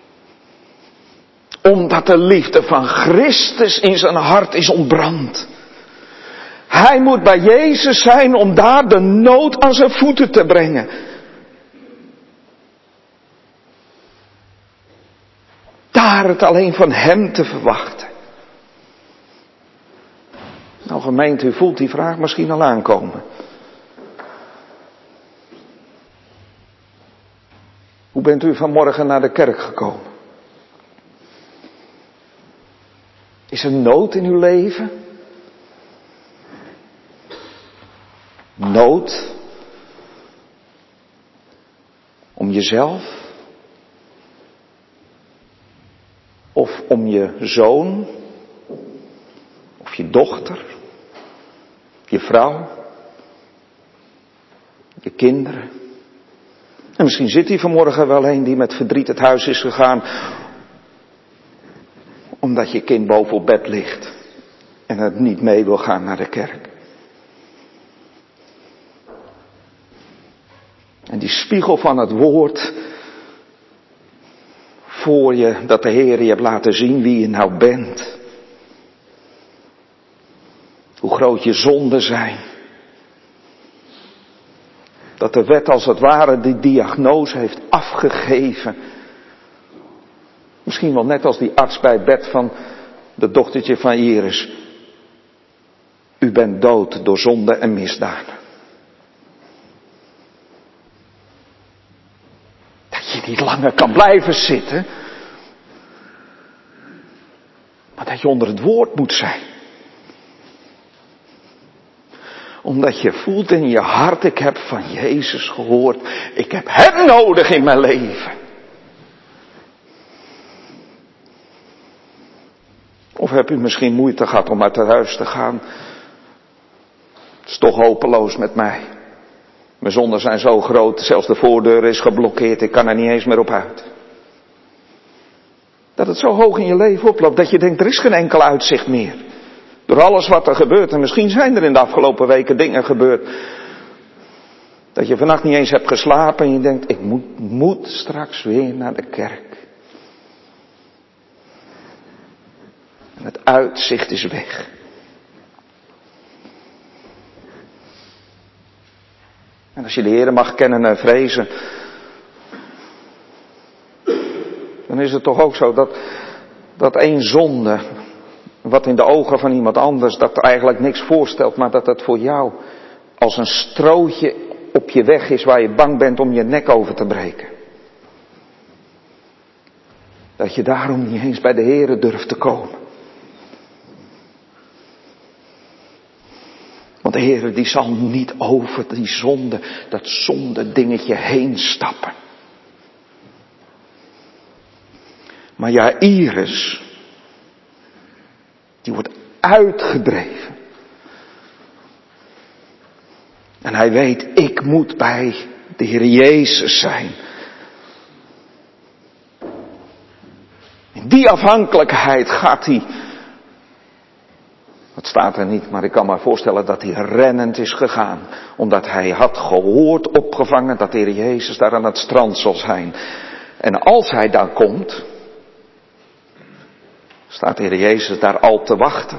Omdat de liefde van Christus in zijn hart is ontbrand. Hij moet bij Jezus zijn om daar de nood aan zijn voeten te brengen. Daar het alleen van hem te verwachten. Nou gemeente, u voelt die vraag misschien al aankomen. Hoe bent u vanmorgen naar de kerk gekomen? Is er nood in uw leven? Nood om jezelf? Of om je zoon? Of je dochter? Je vrouw? Je kinderen? En misschien zit hier vanmorgen wel een die met verdriet het huis is gegaan. Omdat je kind boven op bed ligt. En het niet mee wil gaan naar de kerk. En die spiegel van het woord. Voor je dat de Heer je hebt laten zien wie je nou bent. Hoe groot je zonden zijn. Dat de wet als het ware die diagnose heeft afgegeven. Misschien wel net als die arts bij het bed van de dochtertje van Jairus. U bent dood door zonde en misdaden. Dat je niet langer kan blijven zitten. Maar dat je onder het woord moet zijn. Omdat je voelt in je hart, ik heb van Jezus gehoord. Ik heb hem nodig in mijn leven. Of heb u misschien moeite gehad om uit het huis te gaan? Het is toch hopeloos met mij. Mijn zonden zijn zo groot, zelfs de voordeur is geblokkeerd. Ik kan er niet eens meer op uit. Dat het zo hoog in je leven oploopt, dat je denkt, er is geen enkel uitzicht meer. Door alles wat er gebeurt. En misschien zijn er in de afgelopen weken dingen gebeurd. Dat je vannacht niet eens hebt geslapen en je denkt, ik moet straks weer naar de kerk. En het uitzicht is weg. En als je de Heer mag kennen en vrezen. Dan is het toch ook zo dat één zonde. Wat in de ogen van iemand anders, dat er eigenlijk niks voorstelt, maar dat het voor jou als een strootje op je weg is waar je bang bent om je nek over te breken. Dat je daarom niet eens bij de Heere durft te komen. Want de Heere die zal niet over die zonde, dat zonde dingetje heen stappen. Maar Jairus, die wordt uitgedreven. En hij weet, ik moet bij de Heer Jezus zijn. In die afhankelijkheid gaat hij. Dat staat er niet, maar ik kan me voorstellen dat hij rennend is gegaan. Omdat hij had gehoord, opgevangen, dat de Heer Jezus daar aan het strand zal zijn. En als hij daar komt, staat de Heer Jezus daar al te wachten.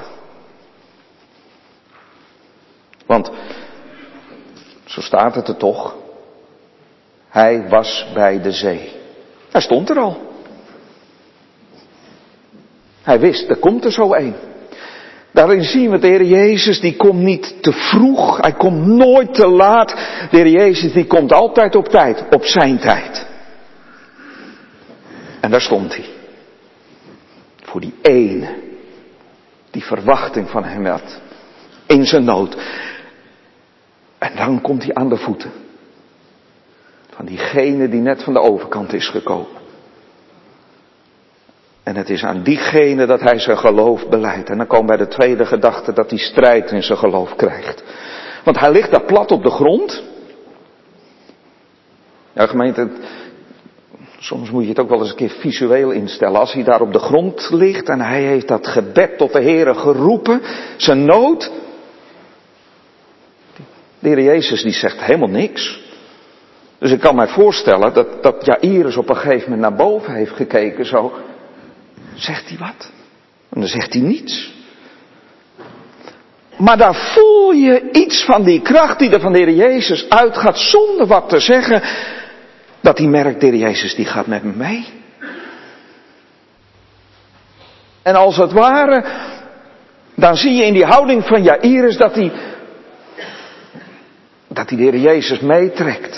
Want, zo staat het er toch, hij was bij de zee. Hij stond er al. Hij wist, er komt er zo een. Daarin zien we de Heer Jezus, die komt niet te vroeg, hij komt nooit te laat. De Heer Jezus, die komt altijd op tijd, op zijn tijd. En daar stond hij. Voor die ene, die verwachting van hem had, in zijn nood. En dan komt hij aan de voeten van diegene die net van de overkant is gekomen. En het is aan diegene dat hij zijn geloof belijdt. En dan komen we bij de tweede gedachte dat hij strijd in zijn geloof krijgt. Want hij ligt daar plat op de grond. Ja, gemeente, Soms moet je het ook wel eens een keer visueel instellen. Als hij daar op de grond ligt en hij heeft dat gebed tot de Heere geroepen, zijn nood. De Heer Jezus die zegt helemaal niks. Dus ik kan mij voorstellen dat Jairus op een gegeven moment naar boven heeft gekeken zo. Zegt hij wat? En dan zegt hij niets. Maar daar voel je iets van die kracht die er van de Heer Jezus uitgaat zonder wat te zeggen. Dat hij merkt, de Heer Jezus die gaat met me mee. En als het ware, dan zie je in die houding van Jairus dat hij de Heer Jezus meetrekt.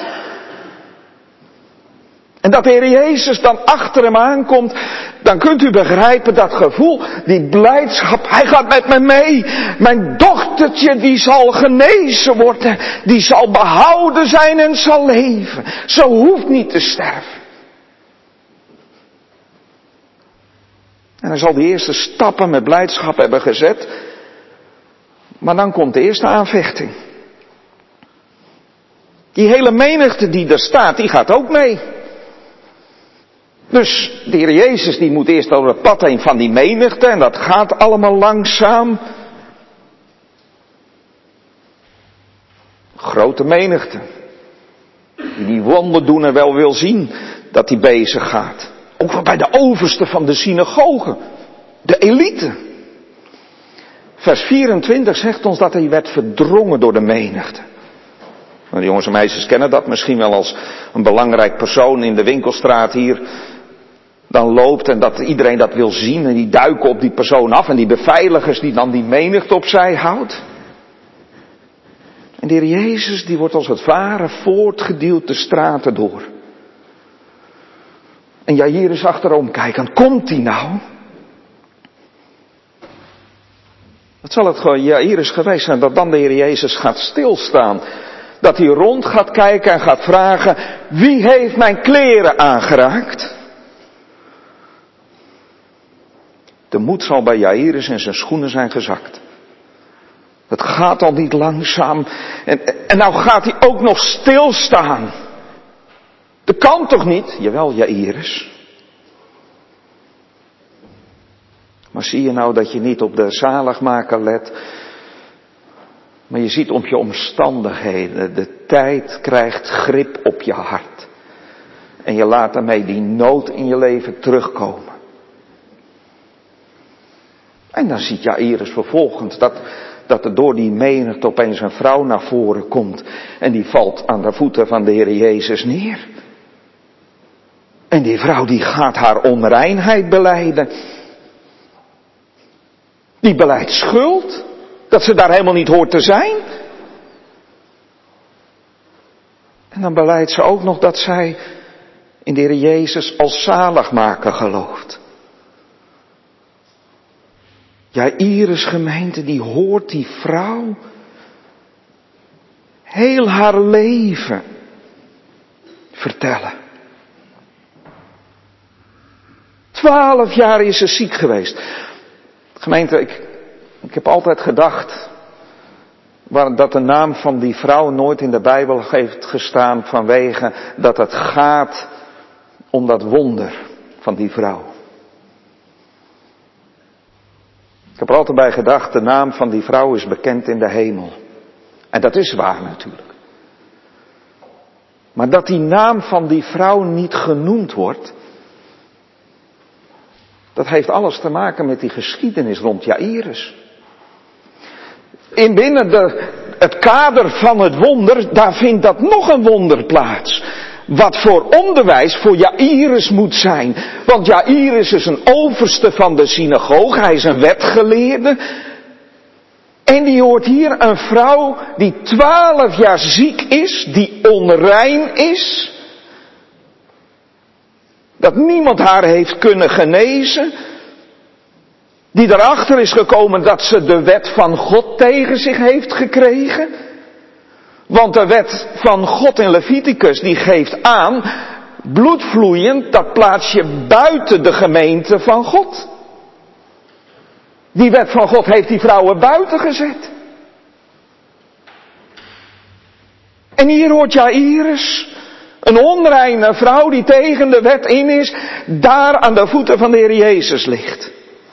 En dat de Heer Jezus dan achter hem aankomt, dan kunt u begrijpen dat gevoel, die blijdschap, hij gaat met me mee. Mijn dochtertje die zal genezen worden, die zal behouden zijn en zal leven. Ze hoeft niet te sterven. En hij zal die eerste stappen met blijdschap hebben gezet, maar dan komt de eerste aanvechting. Die hele menigte die er staat, die gaat ook mee. Dus de Heer Jezus die moet eerst over het pad heen van die menigte en dat gaat allemaal langzaam. Grote menigte. Die wonderdoener wel wil zien dat hij bezig gaat. Ook wel bij de overste van de synagoge. De elite. Vers 24 zegt ons dat hij werd verdrongen door de menigte. Nou, de jongens en meisjes kennen dat misschien wel als een belangrijk persoon in de winkelstraat hier dan loopt en dat iedereen dat wil zien en die duiken op die persoon af en die beveiligers die dan die menigte opzij houdt. En de Heer Jezus die wordt als het ware voortgeduwd de straten door. En Jairus achterom kijken, komt hij nou? Wat zal het gewoon Jairus geweest zijn dat dan de Heer Jezus gaat stilstaan. Dat hij rond gaat kijken en gaat vragen, wie heeft mijn kleren aangeraakt? De moed zal bij Jairus in zijn schoenen zijn gezakt. Het gaat al niet langzaam. En nou gaat hij ook nog stilstaan. Dat kan toch niet? Jawel, Jairus. Maar zie je nou dat je niet op de zaligmaker let, maar je ziet op je omstandigheden. De tijd krijgt grip op je hart. En je laat daarmee die nood in je leven terugkomen. En dan ziet Jairus vervolgens dat er door die menigte opeens een vrouw naar voren komt. En die valt aan de voeten van de Heer Jezus neer. En die vrouw die gaat haar onreinheid belijden. Die belijdt schuld. Dat ze daar helemaal niet hoort te zijn. En dan belijdt ze ook nog dat zij in de Heer Jezus als zaligmaker gelooft. Jairus gemeente, die hoort die vrouw heel haar leven vertellen. 12 jaar is ze ziek geweest. Gemeente, ik heb altijd gedacht dat de naam van die vrouw nooit in de Bijbel heeft gestaan vanwege dat het gaat om dat wonder van die vrouw. Ik heb er altijd bij gedacht, de naam van die vrouw is bekend in de hemel. En dat is waar natuurlijk. Maar dat die naam van die vrouw niet genoemd wordt, dat heeft alles te maken met die geschiedenis rond Jairus. Binnen het kader van het wonder, daar vindt dat nog een wonder plaats. Wat voor onderwijs voor Jairus moet zijn. Want Jairus is een overste van de synagoge, hij is een wetgeleerde. En die hoort hier een vrouw die 12 jaar ziek is, die onrein is. Dat niemand haar heeft kunnen genezen. Die erachter is gekomen dat ze de wet van God tegen zich heeft gekregen. Want de wet van God in Leviticus die geeft aan, bloedvloeiend, dat plaats je buiten de gemeente van God. Die wet van God heeft die vrouwen buiten gezet. En hier hoort Jairus Een onreine vrouw die tegen de wet in is, daar aan de voeten van de Heer Jezus ligt.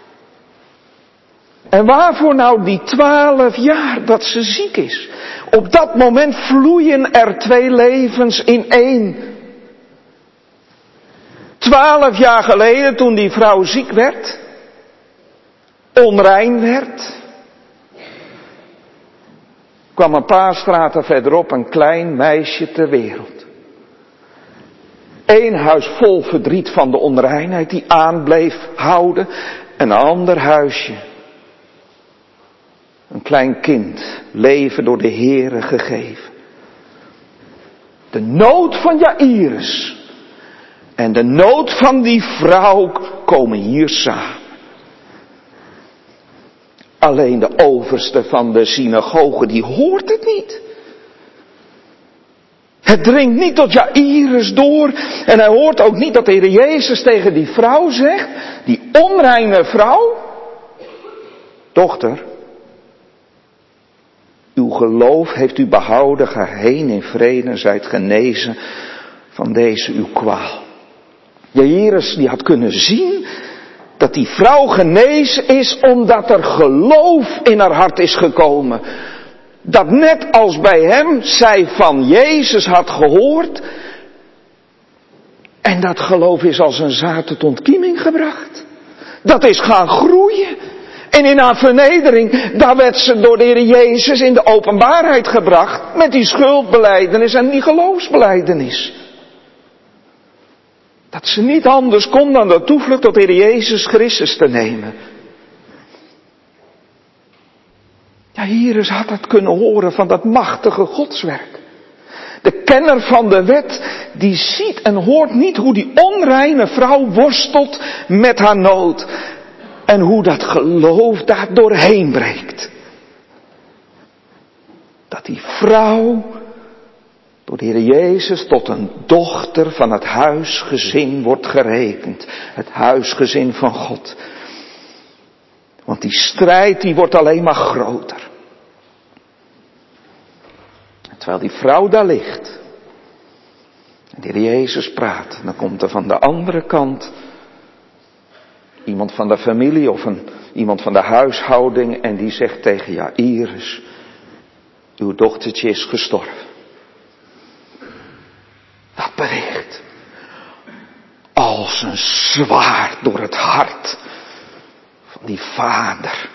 En waarvoor nou die 12 jaar dat ze ziek is? Op dat moment vloeien er 2 levens in 1. 12 jaar geleden toen die vrouw ziek werd, onrein werd, kwam een paar straten verderop een klein meisje ter wereld. 1 huis vol verdriet van de onreinheid die aan bleef houden. Een ander huisje. Een klein kind, leven door de Heere gegeven. De nood van Jairus en de nood van die vrouw komen hier samen. Alleen de overste van de synagoge, die hoort het niet. Het dringt niet tot Jairus door. En hij hoort ook niet dat de Heer Jezus tegen die vrouw zegt, die onreine vrouw: dochter, uw geloof heeft u behouden, ga heen in vrede en zijt genezen van deze uw kwaal. Jairus die had kunnen zien dat die vrouw genezen is omdat er geloof in haar hart is gekomen. Dat net als bij hem zij van Jezus had gehoord. En dat geloof is als een zaad tot ontkieming gebracht. Dat is gaan groeien. En in haar vernedering, daar werd ze door de Heer Jezus in de openbaarheid gebracht. Met die schuldbelijdenis en die geloofsbelijdenis. Dat ze niet anders kon dan de toevlucht tot de Heer Jezus Christus te nemen. Jairus had het kunnen horen van dat machtige godswerk. De kenner van de wet, die ziet en hoort niet hoe die onreine vrouw worstelt met haar nood. En hoe dat geloof daar doorheen breekt. Dat die vrouw door de Heer Jezus tot een dochter van het huisgezin wordt gerekend. Het huisgezin van God. Want die strijd die wordt alleen maar groter. En terwijl die vrouw daar ligt. En de Heer Jezus praat. Dan komt er van de andere kant iemand van de familie of iemand van de huishouding. En die zegt tegen Jairus: uw dochtertje is gestorven. Dat bericht. Als een zwaard door het hart van die vader.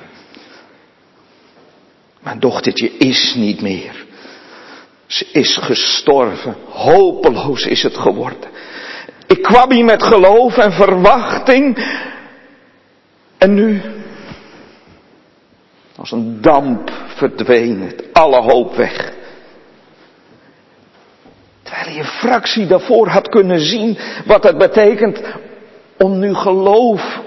Mijn dochtertje is niet meer. Ze is gestorven. Hopeloos is het geworden. Ik kwam hier met geloof en verwachting. En nu, als een damp verdween het, alle hoop weg. Terwijl je een fractie daarvoor had kunnen zien wat het betekent om nu geloof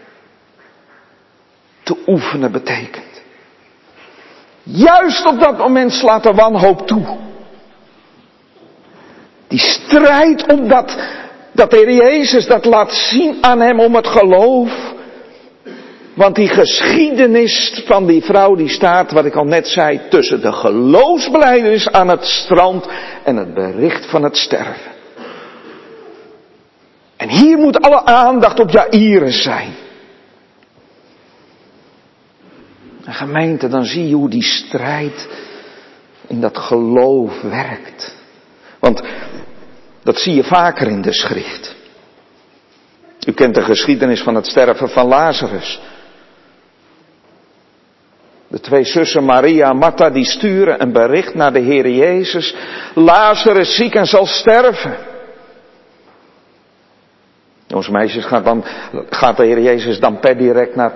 te oefenen betekent. Juist op dat moment slaat de wanhoop toe. Die strijd omdat dat de Heer Jezus dat laat zien aan hem om het geloof. Want die geschiedenis van die vrouw die staat, wat ik al net zei, tussen de geloofsbelijdenis aan het strand en het bericht van het sterven. En hier moet alle aandacht op Jairus zijn. En gemeente, dan zie je hoe die strijd in dat geloof werkt. Want dat zie je vaker in de schrift. U kent de geschiedenis van het sterven van Lazarus. De 2 zussen Maria en Martha die sturen een bericht naar de Heer Jezus. Lazarus ziek en zal sterven. Jongens, meisjes, gaat de Heer Jezus dan per direct naar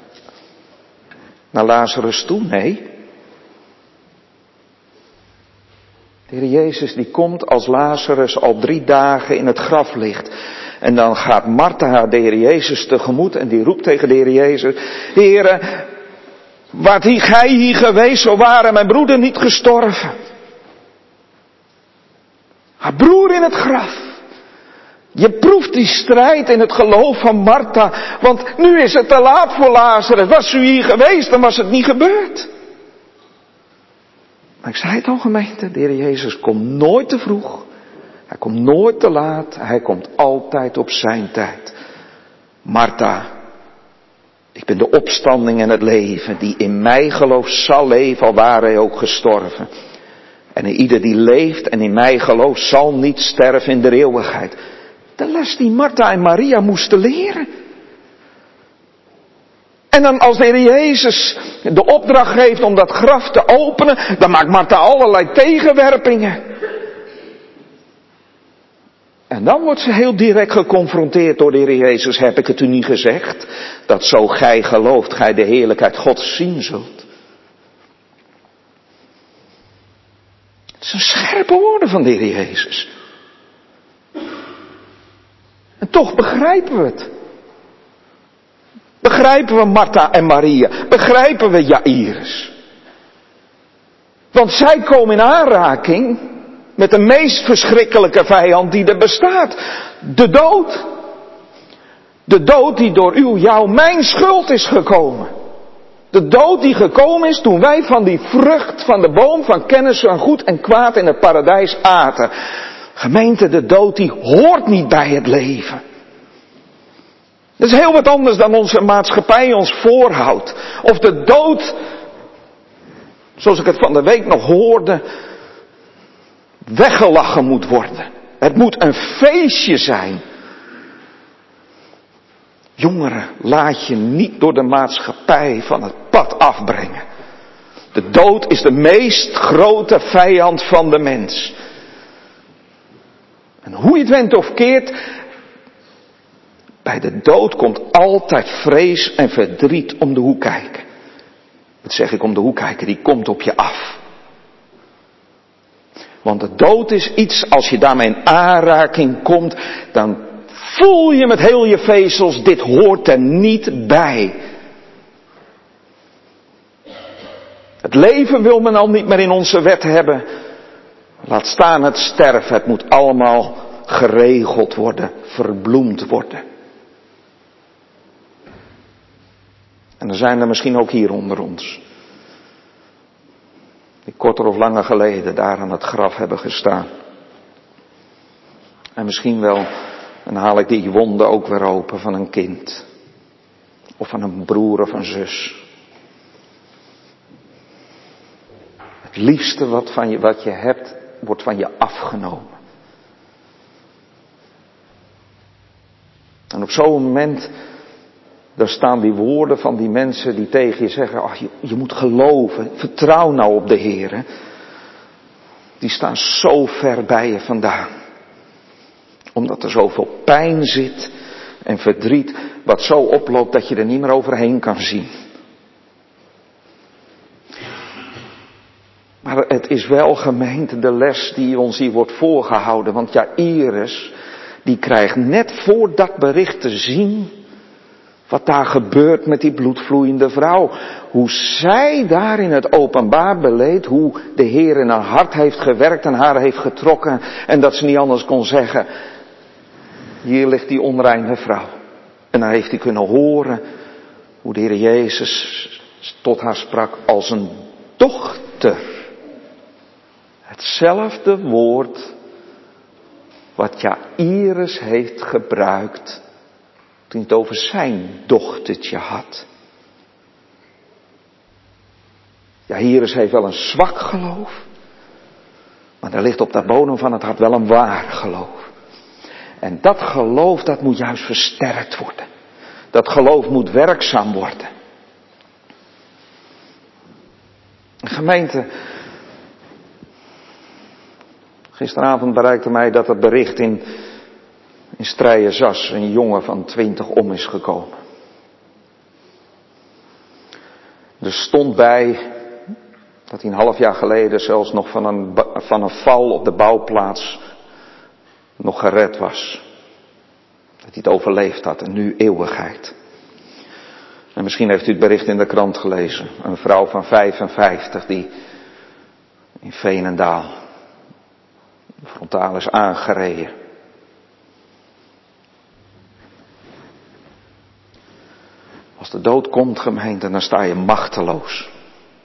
Lazarus toe? Nee. De Heer Jezus die komt als Lazarus al 3 dagen in het graf ligt. En dan gaat Martha de Heer Jezus tegemoet en die roept tegen de Heer Jezus: Heere, waart gij hier geweest, zo waren mijn broeder niet gestorven. Haar broer in het graf. Je proeft die strijd in het geloof van Martha, want nu is het te laat voor Lazarus. Was u hier geweest, dan was het niet gebeurd. Maar ik zei het al, gemeente, de Heer Jezus komt nooit te vroeg Hij komt nooit te laat, hij komt altijd op zijn tijd. Martha, ik ben de opstanding en het leven, die in mij gelooft zal leven, al ware hij ook gestorven. En ieder die leeft en in mij gelooft zal niet sterven in de eeuwigheid. De les die Martha en Maria moesten leren. En dan als de Heer Jezus de opdracht geeft om dat graf te openen, dan maakt Martha allerlei tegenwerpingen. En dan wordt ze heel direct geconfronteerd door de Heer Jezus. Heb ik het u niet gezegd? Dat zo gij gelooft, gij de heerlijkheid Gods zien zult. Het zijn scherpe woorden van de Heer Jezus. En toch begrijpen we het. Begrijpen we Martha en Maria? Begrijpen we Jairus? Want zij komen in aanraking met de meest verschrikkelijke vijand die er bestaat. De dood. De dood die door jou, mijn schuld is gekomen. De dood die gekomen is toen wij van die vrucht van de boom van kennis van goed en kwaad in het paradijs aten. Gemeente, de dood die hoort niet bij het leven. Dat is heel wat anders dan onze maatschappij ons voorhoudt. Of de dood, zoals ik het van de week nog hoorde, weggelachen moet worden. Het moet een feestje zijn. Jongeren, laat je niet door de maatschappij van het pad afbrengen. De dood is de meest grote vijand van de mens. En hoe je het went of keert, bij de dood komt altijd vrees en verdriet om de hoek kijken. Dat zeg ik om de hoek kijken, die komt op je af. Want de dood is iets, als je daarmee in aanraking komt, dan voel je met heel je vezels, dit hoort er niet bij. Het leven wil men al niet meer in onze wet hebben. Laat staan het sterven, het moet allemaal geregeld worden, verbloemd worden. En er zijn er misschien ook hier onder ons, die korter of langer geleden daar aan het graf hebben gestaan. En misschien wel, dan haal ik die wonden ook weer open van een kind. Of van een broer of een zus. Het liefste wat je hebt, wordt van je afgenomen. En op zo'n moment, daar staan die woorden van die mensen die tegen je zeggen, ach, je moet geloven, vertrouw nou op de Heer. Die staan zo ver bij je vandaan. Omdat er zoveel pijn zit en verdriet, wat zo oploopt dat je er niet meer overheen kan zien. Maar het is wel, gemeente, de les die ons hier wordt voorgehouden. Want Jairus, die krijgt net voor dat bericht te zien wat daar gebeurt met die bloedvloeiende vrouw. Hoe zij daar in het openbaar beleed, hoe de Heer in haar hart heeft gewerkt en haar heeft getrokken. En dat ze niet anders kon zeggen, hier ligt die onreine vrouw. En dan heeft hij kunnen horen hoe de Heer Jezus tot haar sprak als een dochter. Hetzelfde woord wat Jairus heeft gebruikt toen hij het over zijn dochtertje had. Jairus heeft wel een zwak geloof, maar er ligt op de bodem van het hart wel een waar geloof. En dat geloof, dat moet juist versterkt worden. Dat geloof moet werkzaam worden. Gemeente, gisteravond bereikte mij dat het bericht in Strijenzas een jongen van 20 om is gekomen. Er stond bij dat hij een half jaar geleden zelfs nog van een val op de bouwplaats nog gered was. Dat hij het overleefd had en nu eeuwigheid. En misschien heeft u het bericht in de krant gelezen. Een vrouw van 55 die in Veenendaal frontaal is aangereden. Als de dood komt, gemeente, dan sta je machteloos.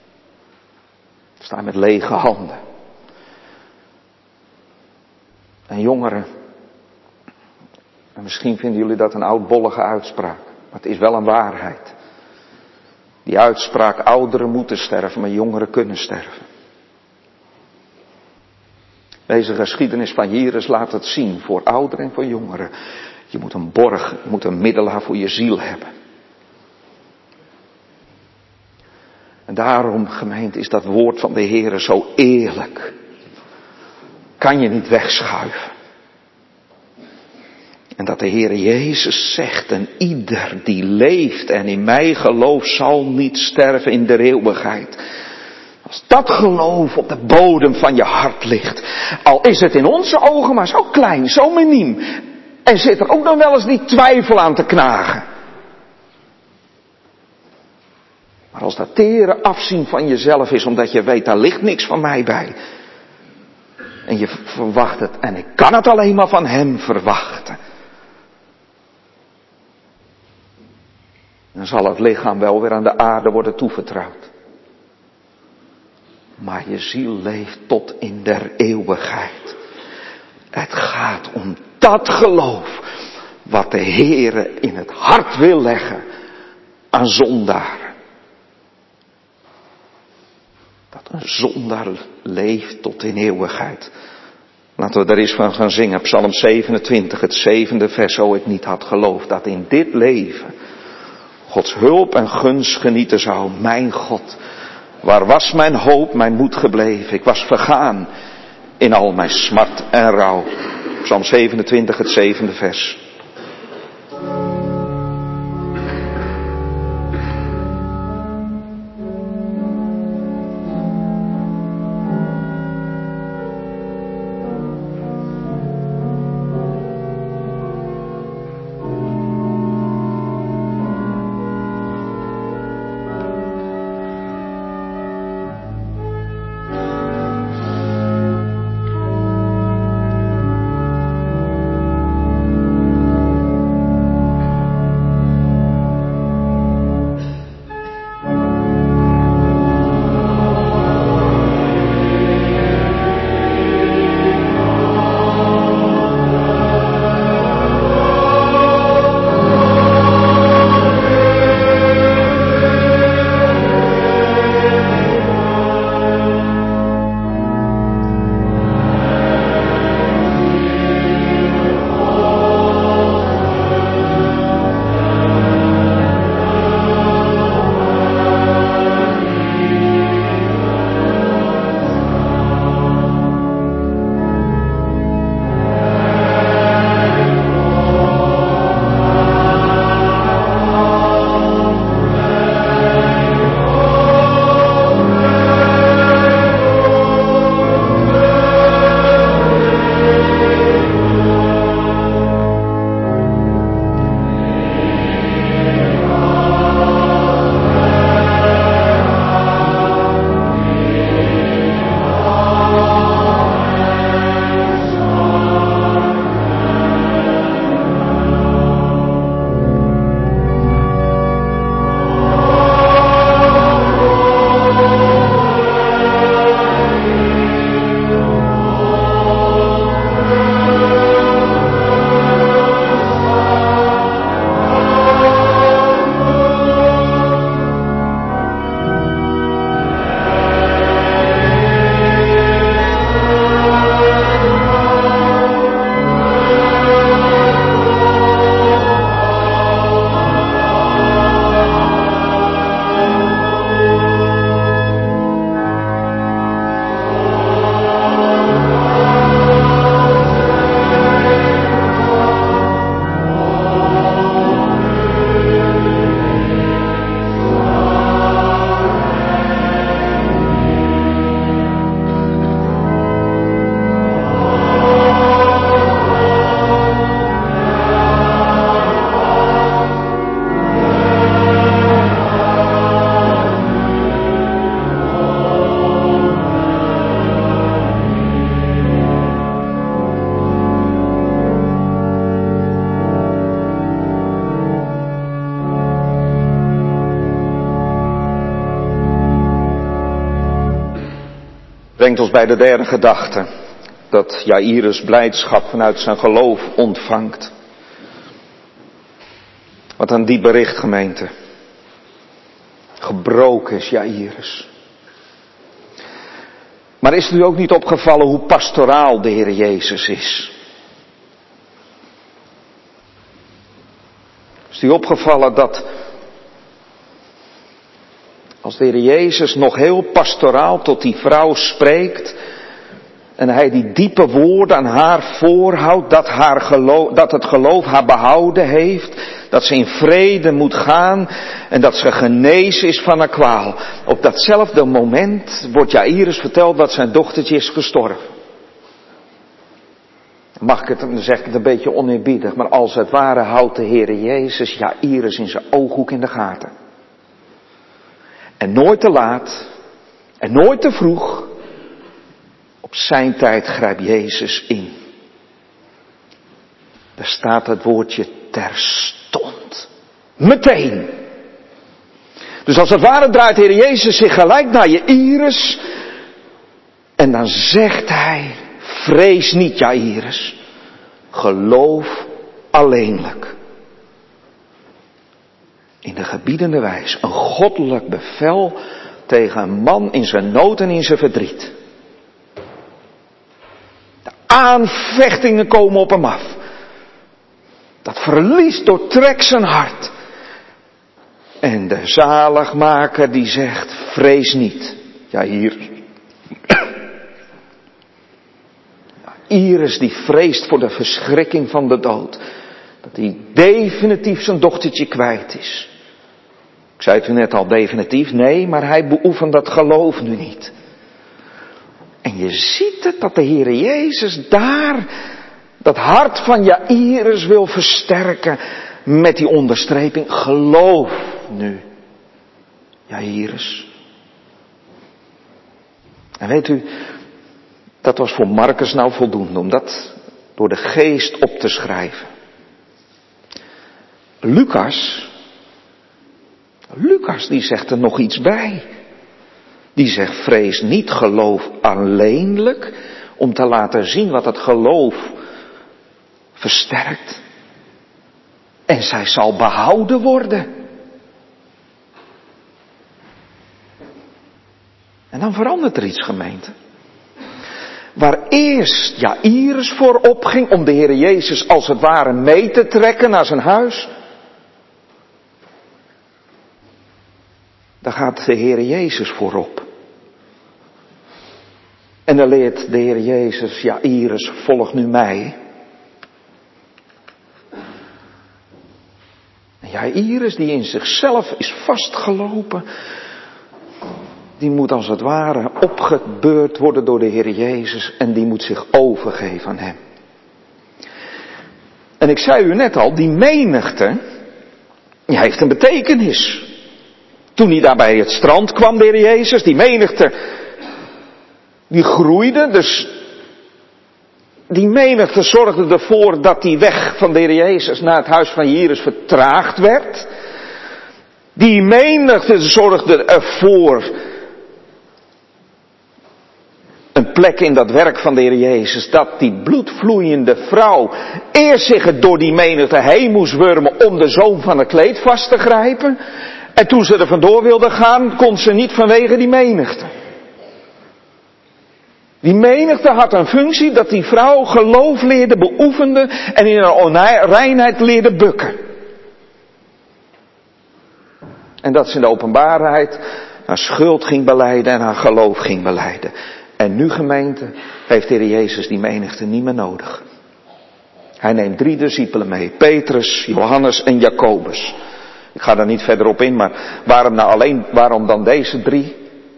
Dan sta je met lege handen. En jongeren, en misschien vinden jullie dat een oudbollige uitspraak, maar het is wel een waarheid. Die uitspraak, ouderen moeten sterven, maar jongeren kunnen sterven. Deze geschiedenis van Jairus laat het zien voor ouderen en voor jongeren. Je moet een borg, je moet een middelaar voor je ziel hebben. En daarom, gemeente, is dat woord van de Heere zo eerlijk. Kan je niet wegschuiven. En dat de Heere Jezus zegt, en ieder die leeft en in mij gelooft zal niet sterven in de eeuwigheid. Als dat geloof op de bodem van je hart ligt, al is het in onze ogen maar zo klein, zo miniem, en zit er ook nog wel eens die twijfel aan te knagen. Maar als dat tere afzien van jezelf is, omdat je weet, daar ligt niks van mij bij. En je verwacht het, en ik kan het alleen maar van hem verwachten. Dan zal het lichaam wel weer aan de aarde worden toevertrouwd. Maar je ziel leeft tot in der eeuwigheid. Het gaat om dat geloof wat de Heere in het hart wil leggen aan zondaren. Dat een zondaar leeft tot in eeuwigheid. Laten we daar eens van gaan zingen. Psalm 27, het 7e vers. Zo ik niet had geloofd dat in dit leven Gods hulp en gunst genieten zou. Mijn God, waar was mijn hoop, mijn moed gebleven? Ik was vergaan in al mijn smart en rouw. Psalm 27, het 7e vers. Brengt ons bij de derde gedachte. dat Jairus blijdschap vanuit zijn geloof ontvangt. Wat een diep bericht, gemeente. Gebroken is Jairus. Maar is het u ook niet opgevallen hoe pastoraal de Heer Jezus is? Is u opgevallen dat als de Heer Jezus nog heel pastoraal tot die vrouw spreekt en hij die diepe woorden aan haar voorhoudt, dat het geloof haar behouden heeft, dat ze in vrede moet gaan en dat ze genezen is van haar kwaal. Op datzelfde moment wordt Jairus verteld dat zijn dochtertje is gestorven. Dan zeg ik het een beetje oneerbiedig, maar als het ware houdt de Heer Jezus Jairus in zijn ooghoek in de gaten. En nooit te laat en nooit te vroeg, op zijn tijd grijpt Jezus in. Daar staat het woordje terstond. Meteen. Dus als het ware draait de Heer Jezus zich gelijk naar Jairus. En dan zegt hij, vrees niet Jairus. Geloof alleenlijk. In de gebiedende wijze. Een goddelijk bevel tegen een man in zijn nood en in zijn verdriet. De aanvechtingen komen op hem af. Dat verlies doortrekt zijn hart. En de zaligmaker die zegt, vrees niet. Jairus die vreest voor de verschrikking van de dood. Dat hij definitief zijn dochtertje kwijt is. Ik zei het u net al, definitief, nee, maar hij beoefent dat geloof nu niet. En je ziet het dat de Heer Jezus daar dat hart van Jairus wil versterken met die onderstreping. Geloof nu, Jairus. En weet u, dat was voor Marcus nou voldoende om dat door de geest op te schrijven. Lucas die zegt er nog iets bij. Die zegt, vrees niet, geloof alleenlijk, om te laten zien wat het geloof versterkt. En zij zal behouden worden. En dan verandert er iets, gemeente. Waar eerst Jairus voor opging om de Heer Jezus als het ware mee te trekken naar zijn huis. Daar gaat de Heer Jezus voorop. En dan leert de Heer Jezus Jairus, volg nu mij. En Jairus die in zichzelf is vastgelopen, die moet als het ware opgebeurd worden door de Heer Jezus en die moet zich overgeven aan hem. En ik zei u net al, die menigte, die heeft een betekenis. Toen hij daar bij het strand kwam, de Heer Jezus, die menigte, die groeide, dus die menigte zorgde ervoor dat die weg van de Heer Jezus naar het huis van Jairus vertraagd werd. Die menigte zorgde ervoor een plek in dat werk van de Heer Jezus, dat die bloedvloeiende vrouw eerst zich door die menigte heen moest wurmen om de zoom van het kleed vast te grijpen. En toen ze er vandoor wilde gaan, kon ze niet vanwege die menigte. Die menigte had een functie dat die vrouw geloof leerde beoefende en in haar onreinheid leerde bukken. En dat ze in de openbaarheid haar schuld ging belijden en haar geloof ging belijden. En nu, gemeente, heeft de Heer Jezus die menigte niet meer nodig. Hij neemt 3 discipelen mee. Petrus, Johannes en Jacobus. Ik ga daar niet verder op in, maar waarom dan deze 3?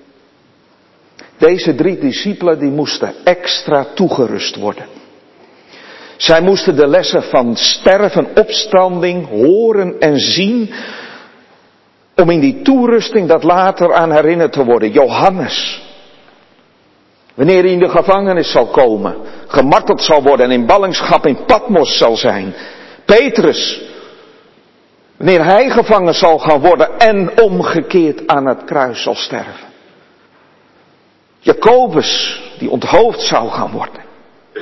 Deze 3 discipelen die moesten extra toegerust worden. Zij moesten de lessen van sterven, opstanding, horen en zien, om in die toerusting dat later aan herinnerd te worden. Johannes, wanneer hij in de gevangenis zal komen, gemarteld zal worden en in ballingschap in Patmos zal zijn. Petrus, wanneer hij gevangen zal gaan worden en omgekeerd aan het kruis zal sterven. Jacobus, die onthoofd zou gaan worden.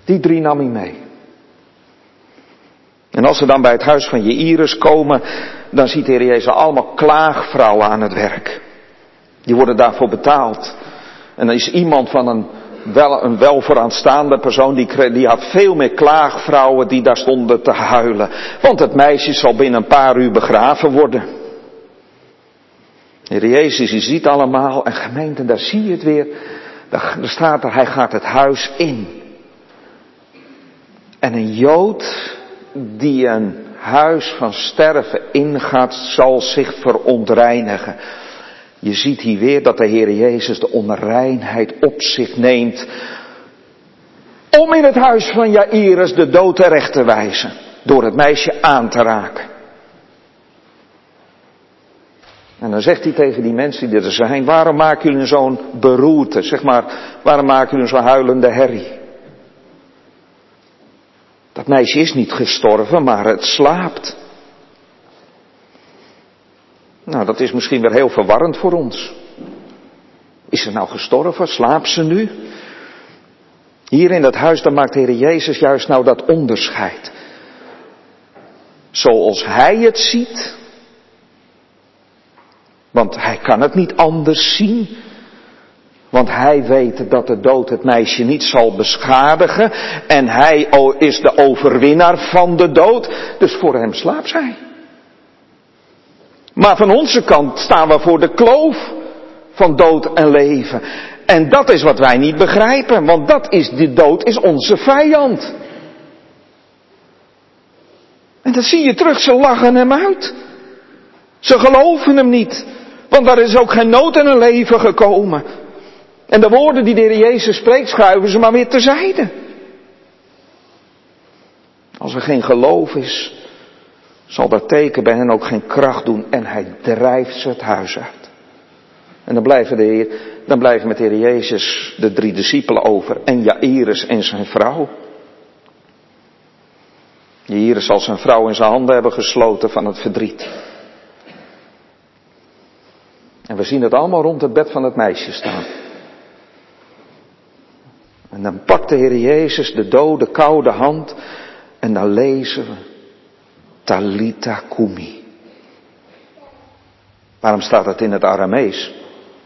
Die 3 nam hij mee. En als ze dan bij het huis van Jaïrus komen, dan ziet de Heer Jezus allemaal klaagvrouwen aan het werk. Die worden daarvoor betaald. En dan is iemand van een wel vooraanstaande persoon, die had veel meer klaagvrouwen die daar stonden te huilen. Want het meisje zal binnen een paar uur begraven worden. De Heer Jezus, je ziet allemaal, en gemeente, daar zie je het weer. Daar staat er, hij gaat het huis in. En een Jood die een huis van sterven ingaat, zal zich verontreinigen. Je ziet hier weer dat de Heer Jezus de onreinheid op zich neemt om in het huis van Jaïrus de dood terecht te wijzen, door het meisje aan te raken. En dan zegt hij tegen die mensen die er zijn, waarom maken jullie zo'n beroerte? Zeg maar, waarom maken jullie zo'n huilende herrie? Dat meisje is niet gestorven, maar het slaapt. Nou, dat is misschien weer heel verwarrend voor ons. Is ze nou gestorven? Slaapt ze nu? Hier in dat huis, dan maakt de Heer Jezus juist nou dat onderscheid. Zoals hij het ziet. Want hij kan het niet anders zien. Want hij weet dat de dood het meisje niet zal beschadigen. En hij is de overwinnaar van de dood. Dus voor hem slaapt zij. Maar van onze kant staan we voor de kloof van dood en leven. En dat is wat wij niet begrijpen. Want de dood is onze vijand. En dat zie je terug, ze lachen hem uit. Ze geloven hem niet. Want daar is ook geen nood in hun leven gekomen. En de woorden die de Heer Jezus spreekt, schuiven ze maar weer terzijde. Als er geen geloof is, zal dat teken bij hen ook geen kracht doen. En hij drijft ze het huis uit. En dan blijven met de Heer Jezus de 3 discipelen over. En Jaïrus en zijn vrouw. Jaïrus zal zijn vrouw in zijn handen hebben gesloten van het verdriet. En we zien het allemaal rond het bed van het meisje staan. En dan pakt de Heer Jezus de dode, koude hand. En dan lezen we. Talita Kumi. Waarom staat het in het Aramees?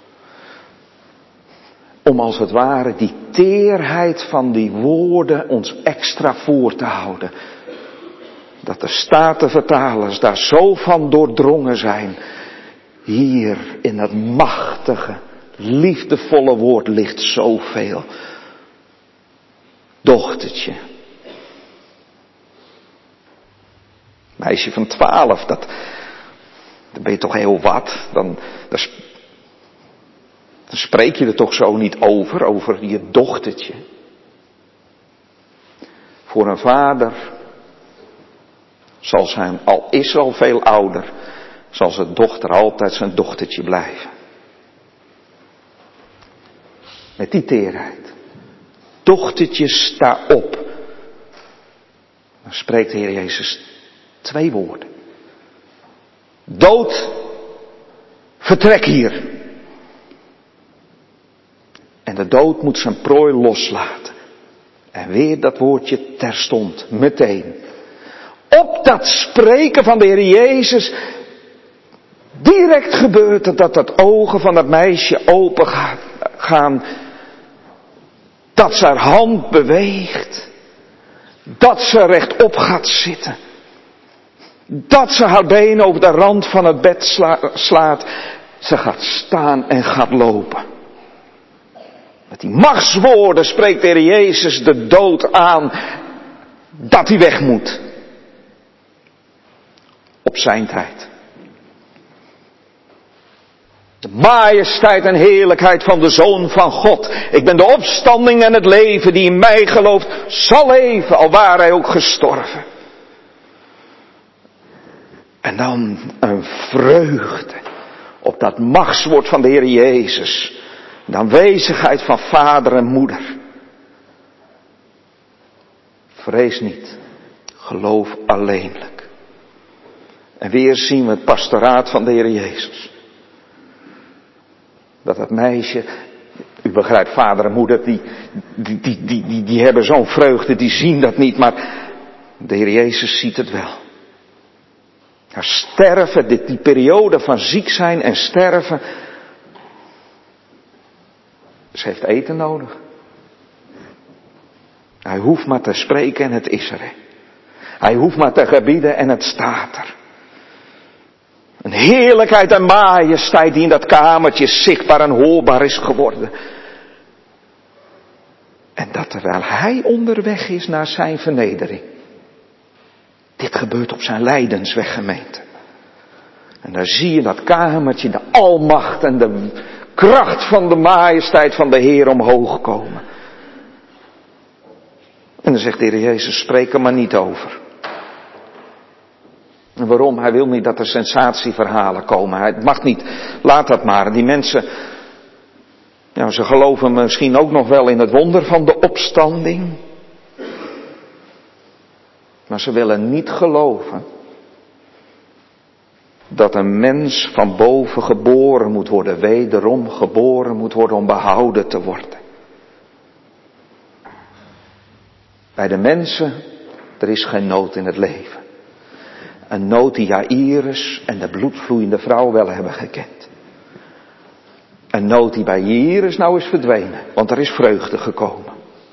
Om als het ware die teerheid van die woorden ons extra voor te houden. Dat de Statenvertalers daar zo van doordrongen zijn. Hier in het machtige, liefdevolle woord ligt zoveel. Dochtertje. Meisje van 12, dan ben je toch heel wat. Dan spreek je er toch zo niet over je dochtertje. Voor een vader zal zijn, al is al veel ouder, zal zijn dochter altijd zijn dochtertje blijven. Met die teerheid. Dochtertje, sta op. Dan spreekt de Heer Jezus 2 woorden. Dood, vertrek hier. En de dood moet zijn prooi loslaten. En weer dat woordje terstond, meteen. Op dat spreken van de Heer Jezus, direct gebeurt het dat het ogen van het meisje open gaan. Dat ze haar hand beweegt. Dat ze rechtop gaat zitten. Dat ze haar been over de rand van het bed slaat. Ze gaat staan en gaat lopen. Met die machtswoorden spreekt de Heer Jezus de dood aan. Dat hij weg moet. Op zijn tijd. De majesteit en heerlijkheid van de Zoon van God. Ik ben de opstanding en het leven. Die in mij gelooft zal leven, al ware hij ook gestorven. En dan een vreugde op dat machtswoord van de Heer Jezus. De aanwezigheid van vader en moeder. Vrees niet, geloof alleenlijk. En weer zien we het pastoraat van de Heer Jezus. Dat het meisje, U begrijpt, vader en moeder, die hebben zo'n vreugde, die zien dat niet, maar de Heer Jezus ziet het wel. Nou, sterven, die periode van ziek zijn en sterven, ze heeft eten nodig. Hij hoeft maar te spreken en het is er. Hij hoeft maar te gebieden en het staat er. Een heerlijkheid en majesteit die in dat kamertje zichtbaar en hoorbaar is geworden. En dat terwijl hij onderweg is naar zijn vernedering. Dit gebeurt op zijn lijdensweg, gemeente. En daar zie je dat kamertje, de almacht en de kracht van de majesteit van de Heer omhoog komen. En dan zegt de Heer Jezus, spreek er maar niet over. En waarom? Hij wil niet dat er sensatieverhalen komen. Het mag niet, laat dat maar. Die mensen, ja, ze geloven misschien ook nog wel in het wonder van de opstanding. Maar ze willen niet geloven dat een mens van boven geboren moet worden, wederom geboren moet worden om behouden te worden. Bij de mensen, er is geen nood in het leven. Een nood die Jairus en de bloedvloeiende vrouw wel hebben gekend. Een nood die bij Jairus nou is verdwenen, want er is vreugde gekomen.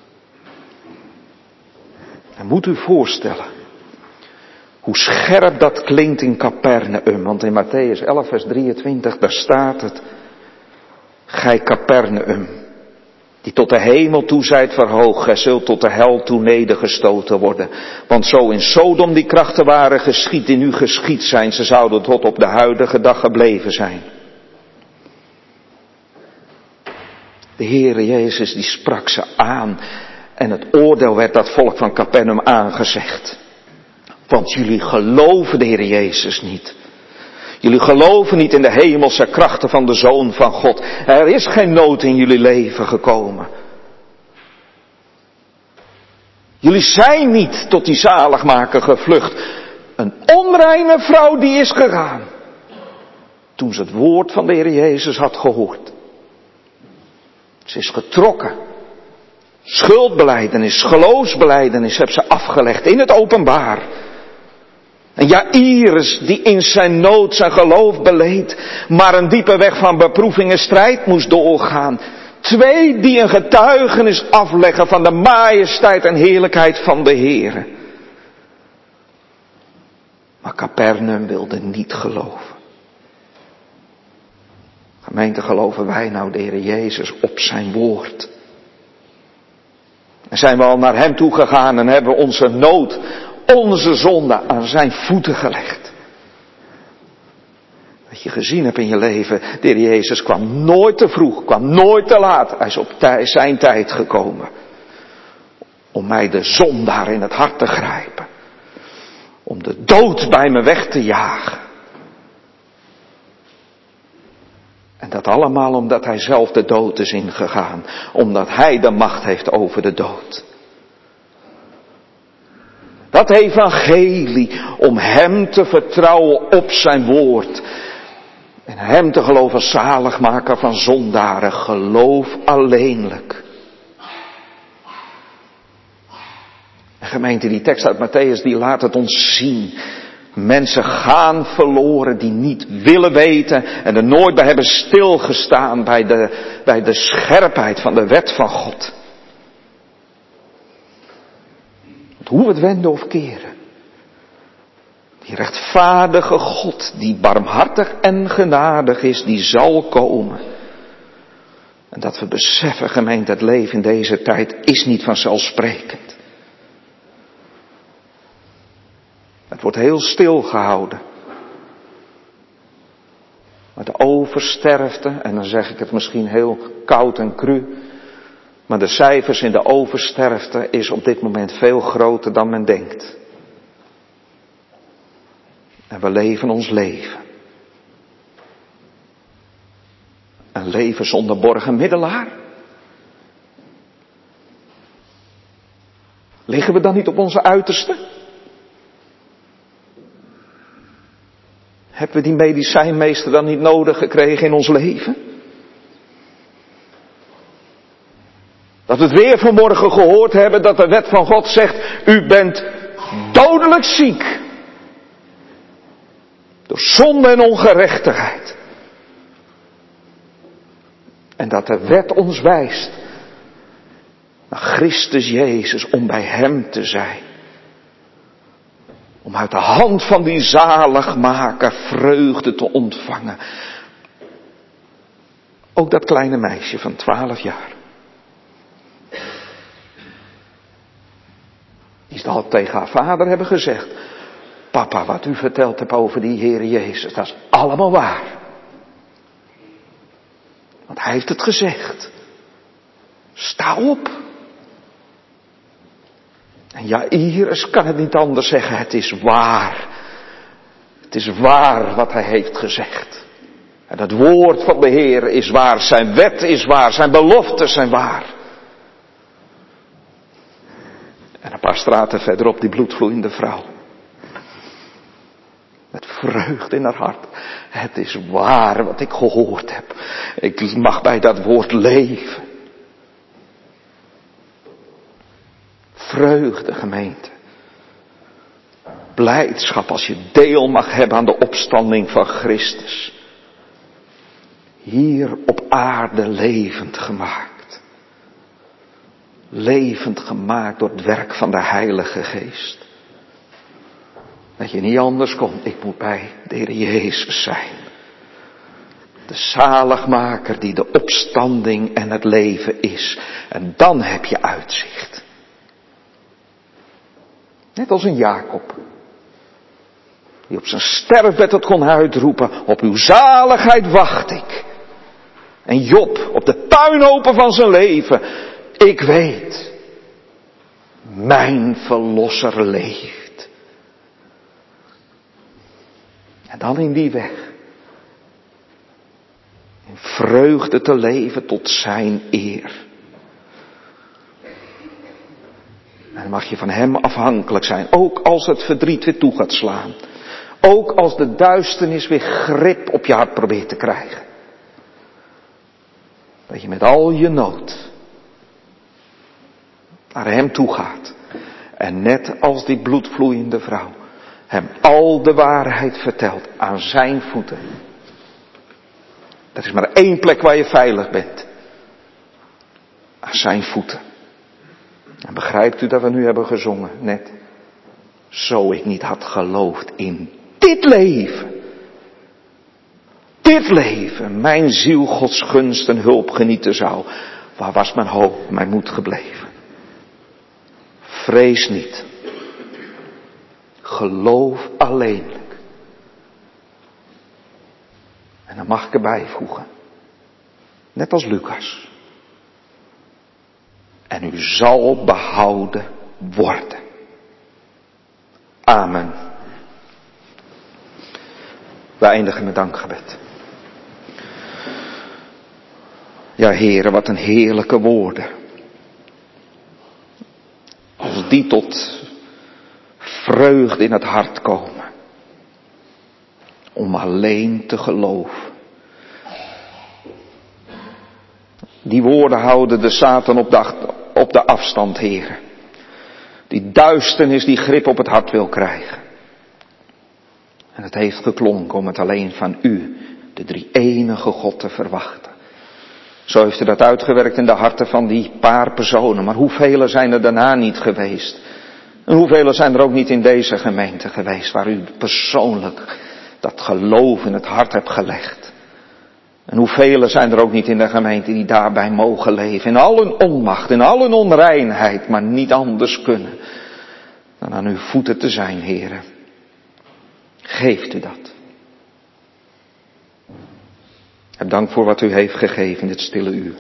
En moet u voorstellen hoe scherp dat klinkt in Capernaum, want in Mattheüs 11 vers 23, daar staat het: Gij Capernaum, die tot de hemel toe zijt verhoogd, gij zult tot de hel toe nedergestoten worden. Want zo in Sodom die krachten waren geschied, die nu geschied zijn, ze zouden tot op de huidige dag gebleven zijn. De Heere Jezus die sprak ze aan en het oordeel werd dat volk van Capernaum aangezegd. Want jullie geloven de Heere Jezus niet. Jullie geloven niet in de hemelse krachten van de Zoon van God. Er is geen nood in jullie leven gekomen. Jullie zijn niet tot die zaligmaker gevlucht. Een onreine vrouw die is gegaan. Toen ze het woord van de Heer Jezus had gehoord. Ze is getrokken. Schuldbelijdenis, geloofsbelijdenis heeft ze afgelegd in het openbaar. En Jairus die in zijn nood zijn geloof beleed, maar een diepe weg van beproeving en strijd moest doorgaan. 2 die een getuigenis afleggen van de majesteit en heerlijkheid van de Heere. Maar Capernaum wilde niet geloven. Gemeente, geloven wij nou de Heer Jezus op zijn woord? En zijn we al naar hem toe gegaan en hebben we onze nood, onze zonde aan zijn voeten gelegd. Wat je gezien hebt in je leven, de Heer Jezus kwam nooit te vroeg, kwam nooit te laat. Hij is op zijn tijd gekomen. Om mij de zondaar in het hart te grijpen. Om de dood bij me weg te jagen. En dat allemaal omdat hij zelf de dood is ingegaan. Omdat hij de macht heeft over de dood. Dat evangelie, om hem te vertrouwen op zijn woord. En hem te geloven als zaligmaker van zondaren. Geloof alleenlijk. En gemeente, die tekst uit Mattheüs die laat het ons zien. Mensen gaan verloren die niet willen weten en er nooit bij hebben stilgestaan bij de scherpheid van de wet van God. Hoe we het wenden of keren. Die rechtvaardige God, die barmhartig en genadig is, die zal komen. En dat we beseffen, gemeente, het leven in deze tijd is niet vanzelfsprekend. Het wordt heel stil gehouden. Maar de oversterfte, en dan zeg ik het misschien heel koud en cru, maar de cijfers in de oversterfte is op dit moment veel groter dan men denkt. En we leven ons leven. Een leven zonder borgenmiddelaar. Liggen we dan niet op onze uiterste? Hebben we die medicijnmeester dan niet nodig gekregen in ons leven? Dat we het weer vanmorgen gehoord hebben dat de wet van God zegt, u bent dodelijk ziek. Door zonde en ongerechtigheid. En dat de wet ons wijst naar Christus Jezus om bij Hem te zijn. Om uit de hand van die zaligmaker vreugde te ontvangen. Ook dat kleine meisje van 12 jaar. Die zal tegen haar vader hebben gezegd. Papa, wat u verteld hebt over die Heere Jezus, dat is allemaal waar. Want Hij heeft het gezegd. Sta op. En Jairus kan het niet anders zeggen. Het is waar. Het is waar wat Hij heeft gezegd. En het woord van de Heer is waar. Zijn wet is waar. Zijn beloften zijn waar. En een paar straten verderop die bloedvloeiende vrouw. Met vreugde in haar hart. Het is waar wat ik gehoord heb. Ik mag bij dat woord leven. Vreugde, gemeente. Blijdschap als je deel mag hebben aan de opstanding van Christus. Hier op aarde levend gemaakt. Levend gemaakt door het werk van de Heilige Geest. Dat je niet anders komt. Ik moet bij de Heer Jezus zijn. De zaligmaker die de opstanding en het leven is. En dan heb je uitzicht. Net als een Jacob. Die op zijn sterfbed het kon uitroepen. Op uw zaligheid wacht ik. En Job op de puinhopen van zijn leven. Ik weet. Mijn verlosser leeft. En dan in die weg. In vreugde te leven tot zijn eer. En dan mag je van Hem afhankelijk zijn. Ook als het verdriet weer toe gaat slaan. Ook als de duisternis weer grip op je hart probeert te krijgen. Dat je met al je nood naar Hem toe gaat. En net als die bloedvloeiende vrouw. Hem al de waarheid vertelt aan zijn voeten. Er is maar één plek waar je veilig bent. Aan zijn voeten. En begrijpt u dat we nu hebben gezongen net? Zo ik niet had geloofd in dit leven. Dit leven, mijn ziel Gods gunst en hulp genieten zou. Waar was mijn hoop, mijn moed gebleven? Vrees niet. Geloof alleenlijk. En dan mag ik erbij voegen. Net als Lucas. En u zal behouden worden. Amen. We eindigen met dankgebed. Ja, Heere, wat een heerlijke woorden. Als die tot vreugde in het hart komen. Om alleen te geloven. Die woorden houden de Satan op de afstand, Heere. Die duisternis die grip op het hart wil krijgen. En het heeft geklonken om het alleen van u, de drie-enige God, te verwachten. Zo heeft u dat uitgewerkt in de harten van die paar personen. Maar hoeveel zijn er daarna niet geweest? En hoeveel zijn er ook niet in deze gemeente geweest, waar u persoonlijk dat geloof in het hart hebt gelegd? En hoeveel zijn er ook niet in de gemeente die daarbij mogen leven, in al hun onmacht, in al hun onreinheid, maar niet anders kunnen dan aan uw voeten te zijn, Heere. Geeft u dat. Heb dank voor wat u heeft gegeven in dit stille uur.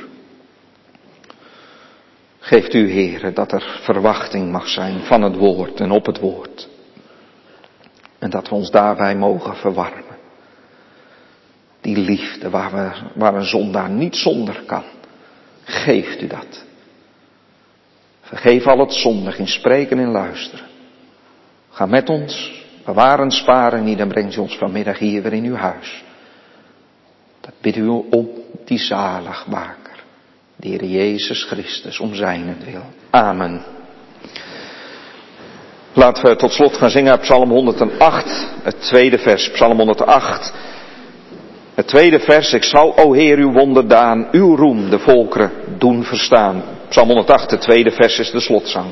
Geeft u, Heere, dat er verwachting mag zijn van het woord en op het woord. En dat we ons daarbij mogen verwarmen. Die liefde waar een zondaar niet zonder kan. Geeft u dat. Vergeef al het zondig in spreken en luisteren. Ga met ons, bewaar en sparen niet en brengt u ons vanmiddag hier weer in uw huis. Dat bid u om die zaligmaker, de Heer Jezus Christus, om zijnentwil. Amen. Laten we tot slot gaan zingen uit Psalm 108, het tweede vers. Psalm 108, het tweede vers. Ik zal, o Heer, uw wonderdaan, uw roem de volkeren doen verstaan. Psalm 108, het tweede vers is de slotzang.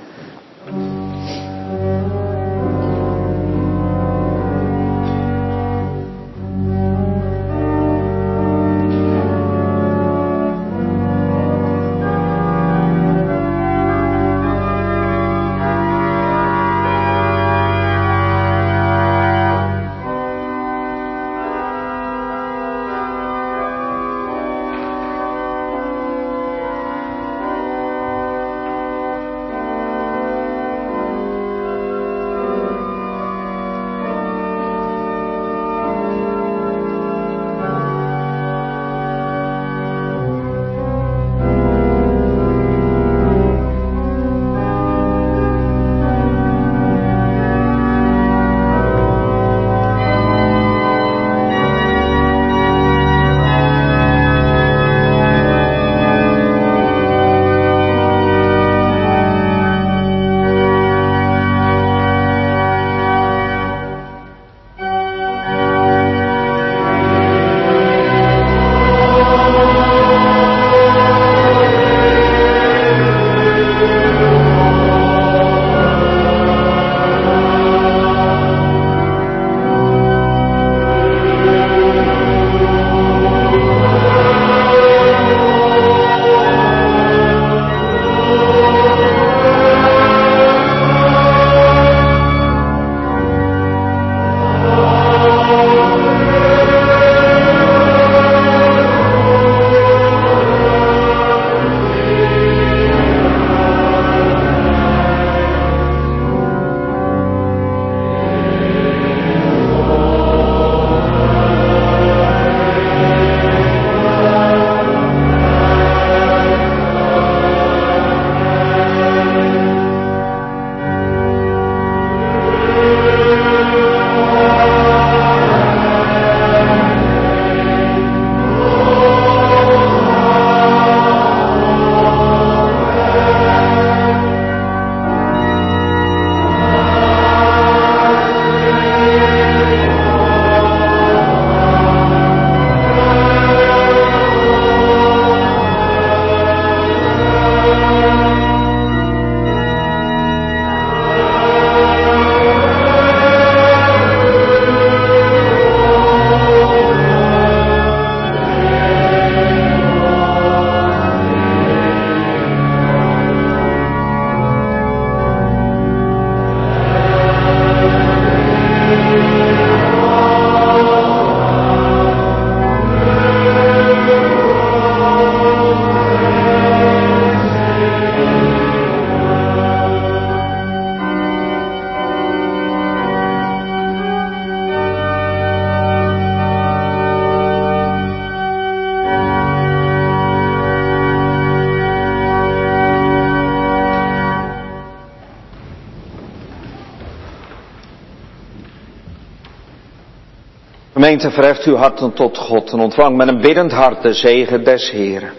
Gemeente, verheft uw harten tot God en ontvang met een biddend hart de zegen des Heeren.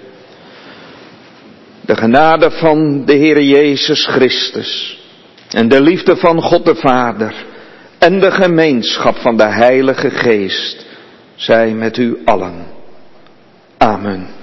De genade van de Heere Jezus Christus en de liefde van God de Vader en de gemeenschap van de Heilige Geest zij met u allen. Amen.